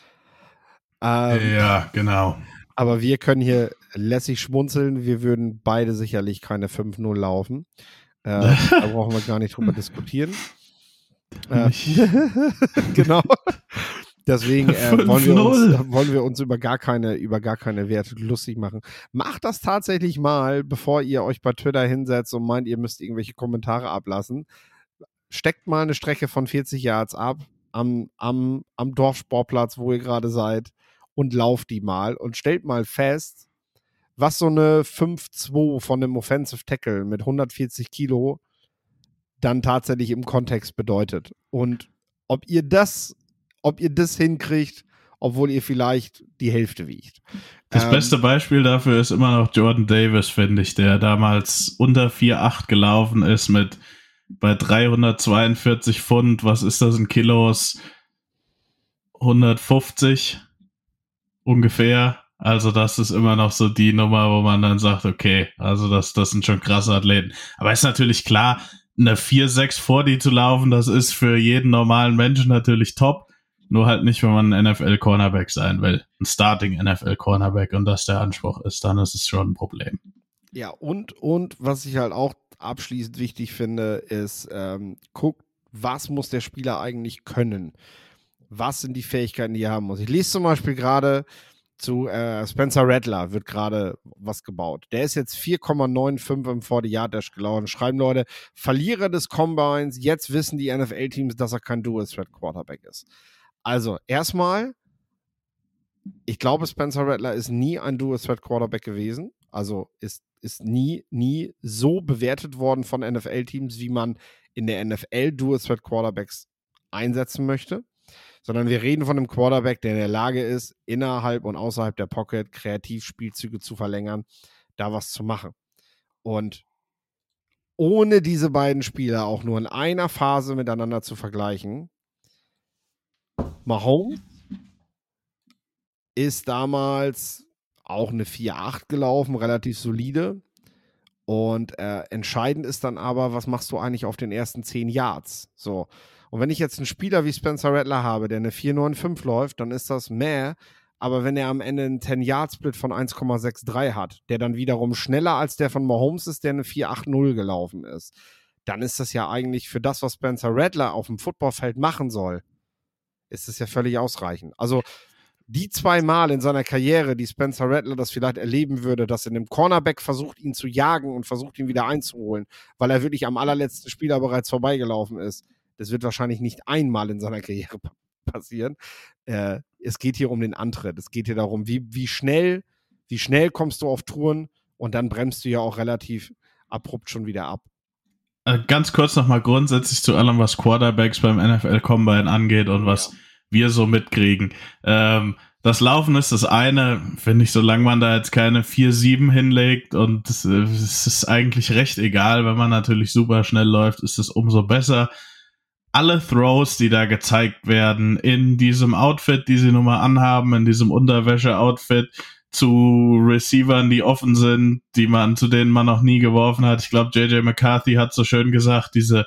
Ja, genau. Aber wir können hier lässig schmunzeln. Wir würden beide sicherlich keine 5-0 laufen. Da brauchen wir gar nicht drüber diskutieren. Genau. Deswegen wollen wir uns über gar keine Werte lustig machen. Macht das tatsächlich mal, bevor ihr euch bei Twitter hinsetzt und meint, ihr müsst irgendwelche Kommentare ablassen. Steckt mal eine Strecke von 40 Yards ab am Dorfsportplatz, wo ihr gerade seid, und lauft die mal und stellt mal fest, was so eine 5-2 von einem Offensive Tackle mit 140 Kilo dann tatsächlich im Kontext bedeutet. Und ob ihr das hinkriegt, obwohl ihr vielleicht die Hälfte wiegt. Das beste Beispiel dafür ist immer noch Jordan Davis, finde ich, der damals unter 4,8 gelaufen ist bei 342 Pfund, was ist das in Kilos? 150 ungefähr. Also das ist immer noch so die Nummer, wo man dann sagt, okay, also das sind schon krasse Athleten. Aber ist natürlich klar, eine 4,6 vor die zu laufen, das ist für jeden normalen Menschen natürlich top. Nur halt nicht, wenn man ein NFL-Cornerback sein will. Ein Starting-NFL-Cornerback und das der Anspruch ist, dann ist es schon ein Problem. Ja, und was ich halt auch abschließend wichtig finde, ist, guckt, was muss der Spieler eigentlich können? Was sind die Fähigkeiten, die er haben muss? Ich lese zum Beispiel gerade zu Spencer Rattler wird gerade was gebaut. Der ist jetzt 4,95 im 40-Yard-Dash gelaufen. Schreiben Leute, Verlierer des Combines, jetzt wissen die NFL-Teams, dass er kein Dual-Threat-Quarterback ist. Also, erstmal, ich glaube, Spencer Rattler ist nie ein Dual-Threat-Quarterback gewesen. Also, ist nie so bewertet worden von NFL-Teams, wie man in der NFL Dual-Threat-Quarterbacks einsetzen möchte. Sondern wir reden von einem Quarterback, der in der Lage ist, innerhalb und außerhalb der Pocket kreativ Spielzüge zu verlängern, da was zu machen. Und ohne diese beiden Spieler auch nur in einer Phase miteinander zu vergleichen. Mahomes ist damals auch eine 4,8 gelaufen, relativ solide. Und entscheidend ist dann aber, was machst du eigentlich auf den ersten 10 Yards? So. Und wenn ich jetzt einen Spieler wie Spencer Rattler habe, der eine 4,95 läuft, dann ist das mehr. Aber wenn er am Ende einen 10-Yard-Split von 1,63 hat, der dann wiederum schneller als der von Mahomes ist, der eine 4,80 gelaufen ist, dann ist das ja eigentlich für das, was Spencer Rattler auf dem Footballfeld machen soll, ist das ja völlig ausreichend. Also die 2 Mal in seiner Karriere, die Spencer Rattler das vielleicht erleben würde, dass in einem Cornerback versucht, ihn zu jagen und versucht, ihn wieder einzuholen, weil er wirklich am allerletzten Spieler bereits vorbeigelaufen ist. Das wird wahrscheinlich nicht einmal in seiner Karriere passieren. Es geht hier um den Antritt. Es geht hier darum, wie schnell kommst du auf Touren und dann bremst du ja auch relativ abrupt schon wieder ab. Ganz kurz nochmal grundsätzlich zu allem, was Quarterbacks beim NFL Combine angeht und was wir so mitkriegen. Das Laufen ist das eine, finde ich, solange man da jetzt keine 4,7 hinlegt und es ist eigentlich recht egal, wenn man natürlich super schnell läuft, ist es umso besser. Alle Throws, die da gezeigt werden, in diesem Outfit, die sie nun mal anhaben, in diesem Unterwäsche-Outfit, zu Receivern, die offen sind, zu denen man noch nie geworfen hat. Ich glaube, J.J. McCarthy hat so schön gesagt, diese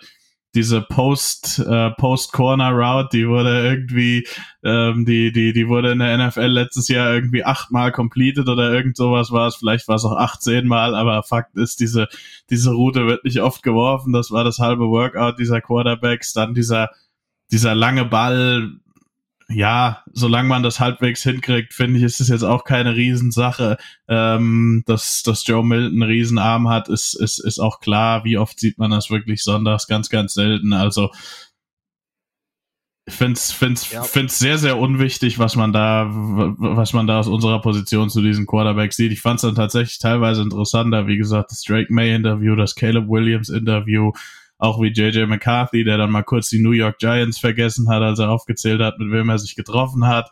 Post-Corner-Route, die wurde irgendwie, die wurde in der NFL letztes Jahr irgendwie 8-mal completed oder irgend sowas war es. Vielleicht war es auch 18 Mal, aber Fakt ist, diese Route wird nicht oft geworfen. Das war das halbe Workout dieser Quarterbacks. Dann dieser lange Ball, ja, solange man das halbwegs hinkriegt, finde ich, ist es jetzt auch keine Riesensache. Dass Joe Milton einen Riesenarm hat, ist auch klar. Wie oft sieht man das wirklich sonntags? Ganz, ganz selten. Also ich find's sehr, sehr unwichtig, was man da aus unserer Position zu diesen Quarterbacks sieht. Ich fand's dann tatsächlich teilweise interessanter. Wie gesagt, das Drake May Interview, das Caleb Williams Interview, auch wie J.J. McCarthy, der dann mal kurz die New York Giants vergessen hat, als er aufgezählt hat, mit wem er sich getroffen hat.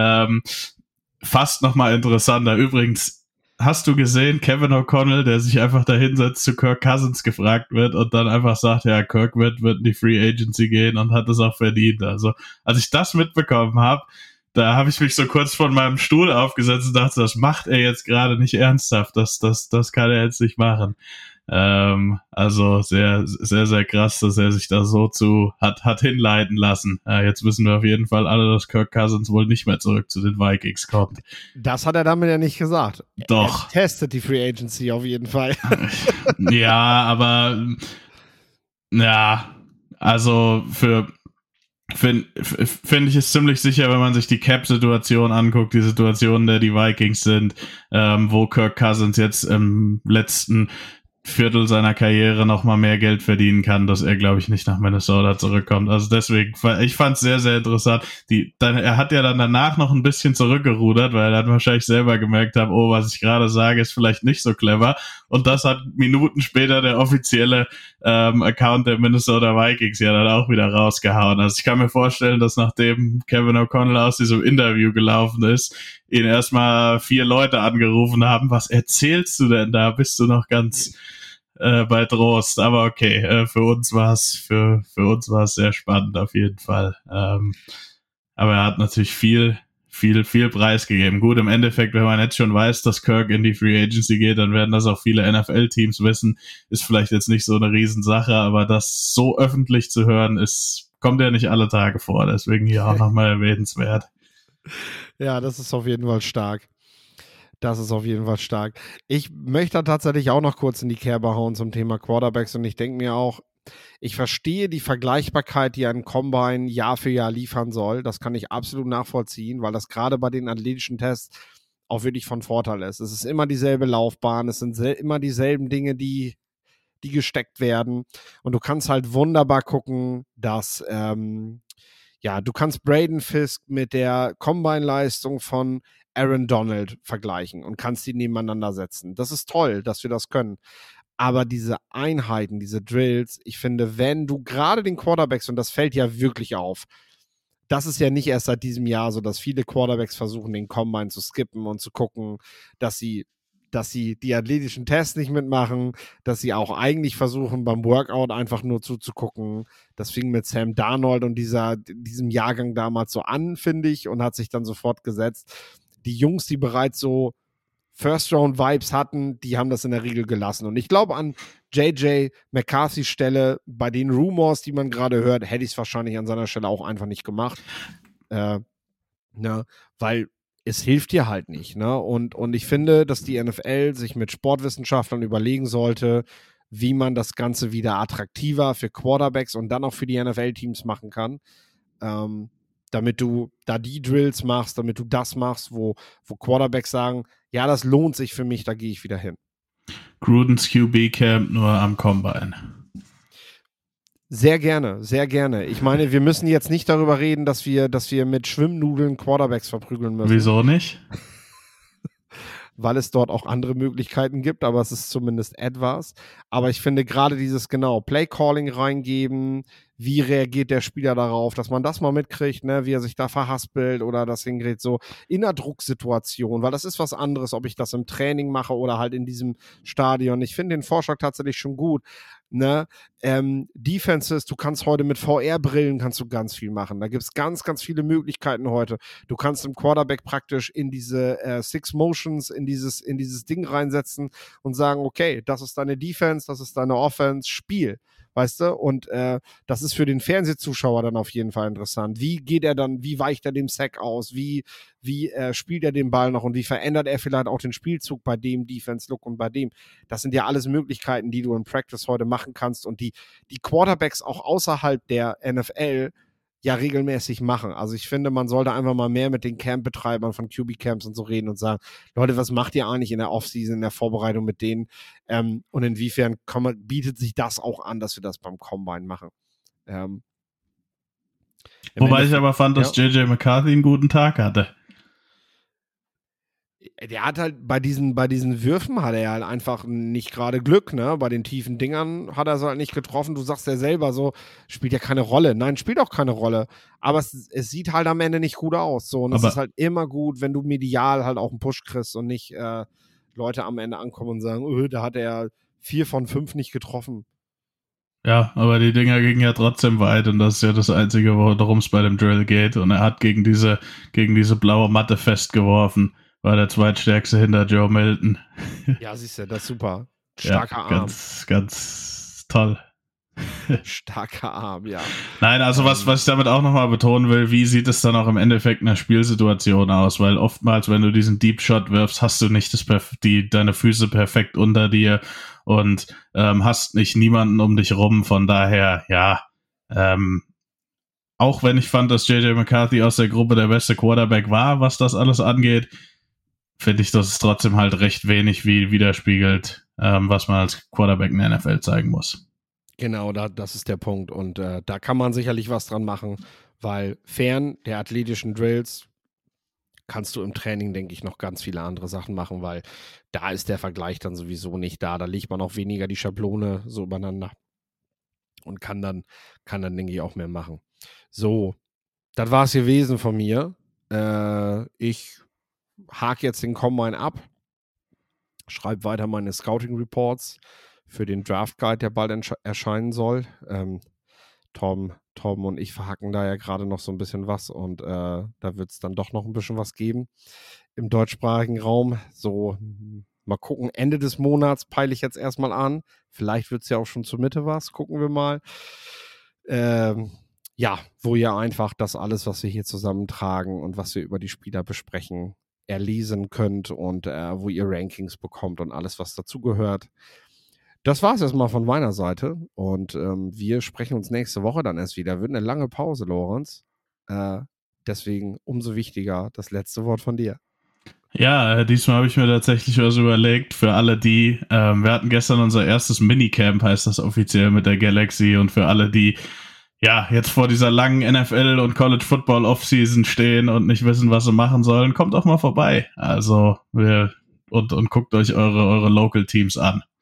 Fast nochmal interessanter. Übrigens, hast du gesehen, Kevin O'Connell, der sich einfach da hinsetzt, zu Kirk Cousins gefragt wird und dann einfach sagt, ja, Kirk wird in die Free Agency gehen und hat es auch verdient. Also, als ich das mitbekommen habe, da habe ich mich so kurz von meinem Stuhl aufgesetzt und dachte, das macht er jetzt gerade nicht ernsthaft. Das kann er jetzt nicht machen. Also sehr, sehr, sehr krass, dass er sich da so hat hinleiten lassen. Jetzt wissen wir auf jeden Fall alle, dass Kirk Cousins wohl nicht mehr zurück zu den Vikings kommt. Das hat er damit ja nicht gesagt. Doch. Er testet die Free Agency auf jeden Fall. Ja, aber ja, also finde ich es ziemlich sicher, wenn man sich die Cap-Situation anguckt, die Situation, in der die Vikings sind, wo Kirk Cousins jetzt im letzten Viertel seiner Karriere noch mal mehr Geld verdienen kann, dass er, glaube ich, nicht nach Minnesota zurückkommt. Also deswegen, ich fand es sehr, sehr interessant. Er hat ja dann danach noch ein bisschen zurückgerudert, weil er dann wahrscheinlich selber gemerkt hat, oh, was ich gerade sage, ist vielleicht nicht so clever. Und das hat Minuten später der offizielle Account der Minnesota Vikings ja dann auch wieder rausgehauen. Also ich kann mir vorstellen, dass nachdem Kevin O'Connell aus diesem Interview gelaufen ist, ihn erstmal 4 Leute angerufen haben, was erzählst du denn da? Bist du noch ganz bei Trost? Aber okay, für uns war es sehr spannend auf jeden Fall. Aber er hat natürlich viel preisgegeben. Gut, im Endeffekt, wenn man jetzt schon weiß, dass Kirk in die Free Agency geht, dann werden das auch viele NFL-Teams wissen. Ist vielleicht jetzt nicht so eine Riesensache, aber das so öffentlich zu hören, kommt ja nicht alle Tage vor. Deswegen hier auch nochmal erwähnenswert. Ja, das ist auf jeden Fall stark. Ich möchte tatsächlich auch noch kurz in die Kerbe hauen zum Thema Quarterbacks und ich denke mir auch, ich verstehe die Vergleichbarkeit, die ein Combine Jahr für Jahr liefern soll. Das kann ich absolut nachvollziehen, weil das gerade bei den athletischen Tests auch wirklich von Vorteil ist. Es ist immer dieselbe Laufbahn, es sind immer dieselben Dinge, die gesteckt werden und du kannst halt wunderbar gucken, dass du kannst Braden Fisk mit der Combine-Leistung von Aaron Donald vergleichen und kannst die nebeneinander setzen. Das ist toll, dass wir das können. Aber diese Einheiten, diese Drills, ich finde, wenn du gerade den Quarterbacks, und das fällt ja wirklich auf, das ist ja nicht erst seit diesem Jahr so, dass viele Quarterbacks versuchen, den Combine zu skippen und zu gucken, dass sie dass sie die athletischen Tests nicht mitmachen, dass sie auch eigentlich versuchen, beim Workout einfach nur zuzugucken. Das fing mit Sam Darnold und diesem Jahrgang damals so an, finde ich, und hat sich dann sofort gesetzt. Die Jungs, die bereits so First-Round-Vibes hatten, die haben das in der Regel gelassen. Und ich glaube, an J.J. McCarthys Stelle, bei den Rumors, die man gerade hört, hätte ich es wahrscheinlich an seiner Stelle auch einfach nicht gemacht. Weil es hilft dir halt nicht. Ne? Und ich finde, dass die NFL sich mit Sportwissenschaftlern überlegen sollte, wie man das Ganze wieder attraktiver für Quarterbacks und dann auch für die NFL-Teams machen kann. Damit du da die Drills machst, damit du das machst, wo Quarterbacks sagen, ja, das lohnt sich für mich, da gehe ich wieder hin. Grudens QB-Camp nur am Combine. Sehr gerne, sehr gerne. Ich meine, wir müssen jetzt nicht darüber reden, dass wir mit Schwimmnudeln Quarterbacks verprügeln müssen. Wieso nicht? Weil es dort auch andere Möglichkeiten gibt, aber es ist zumindest etwas. Aber ich finde gerade dieses Play-Calling reingeben, wie reagiert der Spieler darauf, dass man das mal mitkriegt, ne, wie er sich da verhaspelt oder das hingerät, so in einer Drucksituation, weil das ist was anderes, ob ich das im Training mache oder halt in diesem Stadion. Ich finde den Vorschlag tatsächlich schon gut. Ne? Defenses, du kannst heute mit VR-Brillen kannst du ganz viel machen. Da gibt es ganz, ganz viele Möglichkeiten heute. Du kannst im Quarterback praktisch in diese Six Motions, in dieses Ding reinsetzen und sagen, okay, das ist deine Defense, das ist deine Offense, Spiel. Weißt du? Und das ist für den Fernsehzuschauer dann auf jeden Fall interessant. Wie geht er dann, wie weicht er dem Sack aus? Wie spielt er den Ball noch und wie verändert er vielleicht auch den Spielzug bei dem Defense-Look und bei dem? Das sind ja alles Möglichkeiten, die du im Practice heute machen kannst und die Quarterbacks auch außerhalb der NFL ja regelmäßig machen. Also ich finde, man sollte einfach mal mehr mit den Camp-Betreibern von QB-Camps und so reden und sagen, Leute, was macht ihr eigentlich in der Offseason, in der Vorbereitung mit denen? Und inwiefern bietet sich das auch an, dass wir das beim Combine machen? Wobei ich aber fand, dass J.J. McCarthy einen guten Tag hatte. Der hat halt bei diesen Würfen hat er halt einfach nicht gerade Glück, ne? Bei den tiefen Dingern hat er es halt nicht getroffen. Du sagst ja selber so, spielt ja keine Rolle. Nein, spielt auch keine Rolle. Aber es sieht halt am Ende nicht gut aus. So. Und es ist halt immer gut, wenn du medial halt auch einen Push kriegst und nicht Leute am Ende ankommen und sagen, da hat er 4 von 5 nicht getroffen. Ja, aber die Dinger gingen ja trotzdem weit und das ist ja das Einzige, worum es bei dem Drill geht. Und er hat gegen diese blaue Matte festgeworfen. War der zweitstärkste hinter Joe Milton. Ja, siehst du, das ist super. Starker Arm. Ganz, ganz toll. Starker Arm, ja. Nein, also was ich damit auch nochmal betonen will, wie sieht es dann auch im Endeffekt in der Spielsituation aus? Weil oftmals, wenn du diesen Deep Shot wirfst, hast du nicht deine Füße perfekt unter dir und hast nicht niemanden um dich rum. Von daher, ja, auch wenn ich fand, dass J.J. McCarthy aus der Gruppe der beste Quarterback war, was das alles angeht, finde ich, dass es trotzdem halt recht wenig widerspiegelt, was man als Quarterback in der NFL zeigen muss. Genau, das ist der Punkt. Und da kann man sicherlich was dran machen, weil fern der athletischen Drills kannst du im Training, denke ich, noch ganz viele andere Sachen machen, weil da ist der Vergleich dann sowieso nicht da. Da legt man auch weniger die Schablone so übereinander und kann dann, denke ich, auch mehr machen. So, das war es gewesen von mir. Ich hake jetzt den Combine ab, schreibe weiter meine Scouting-Reports für den Draft Guide, der bald erscheinen soll. Tom und ich verhacken da ja gerade noch so ein bisschen was und da wird es dann doch noch ein bisschen was geben im deutschsprachigen Raum. So, mal gucken, Ende des Monats peile ich jetzt erstmal an. Vielleicht wird es ja auch schon zur Mitte was, gucken wir mal. Ja, wo ihr einfach das alles, was wir hier zusammentragen und was wir über die Spieler besprechen, erlesen könnt und wo ihr Rankings bekommt und alles, was dazugehört. Das war es erstmal von meiner Seite und wir sprechen uns nächste Woche dann erst wieder. Wird eine lange Pause, Lorenz. Deswegen umso wichtiger das letzte Wort von dir. Ja, diesmal habe ich mir tatsächlich was überlegt für alle die, wir hatten gestern unser erstes Minicamp, heißt das offiziell mit der Galaxy und für alle die ja, jetzt vor dieser langen NFL- und College-Football-Offseason stehen und nicht wissen, was sie machen sollen, kommt doch mal vorbei. Also, und guckt euch eure Local-Teams an.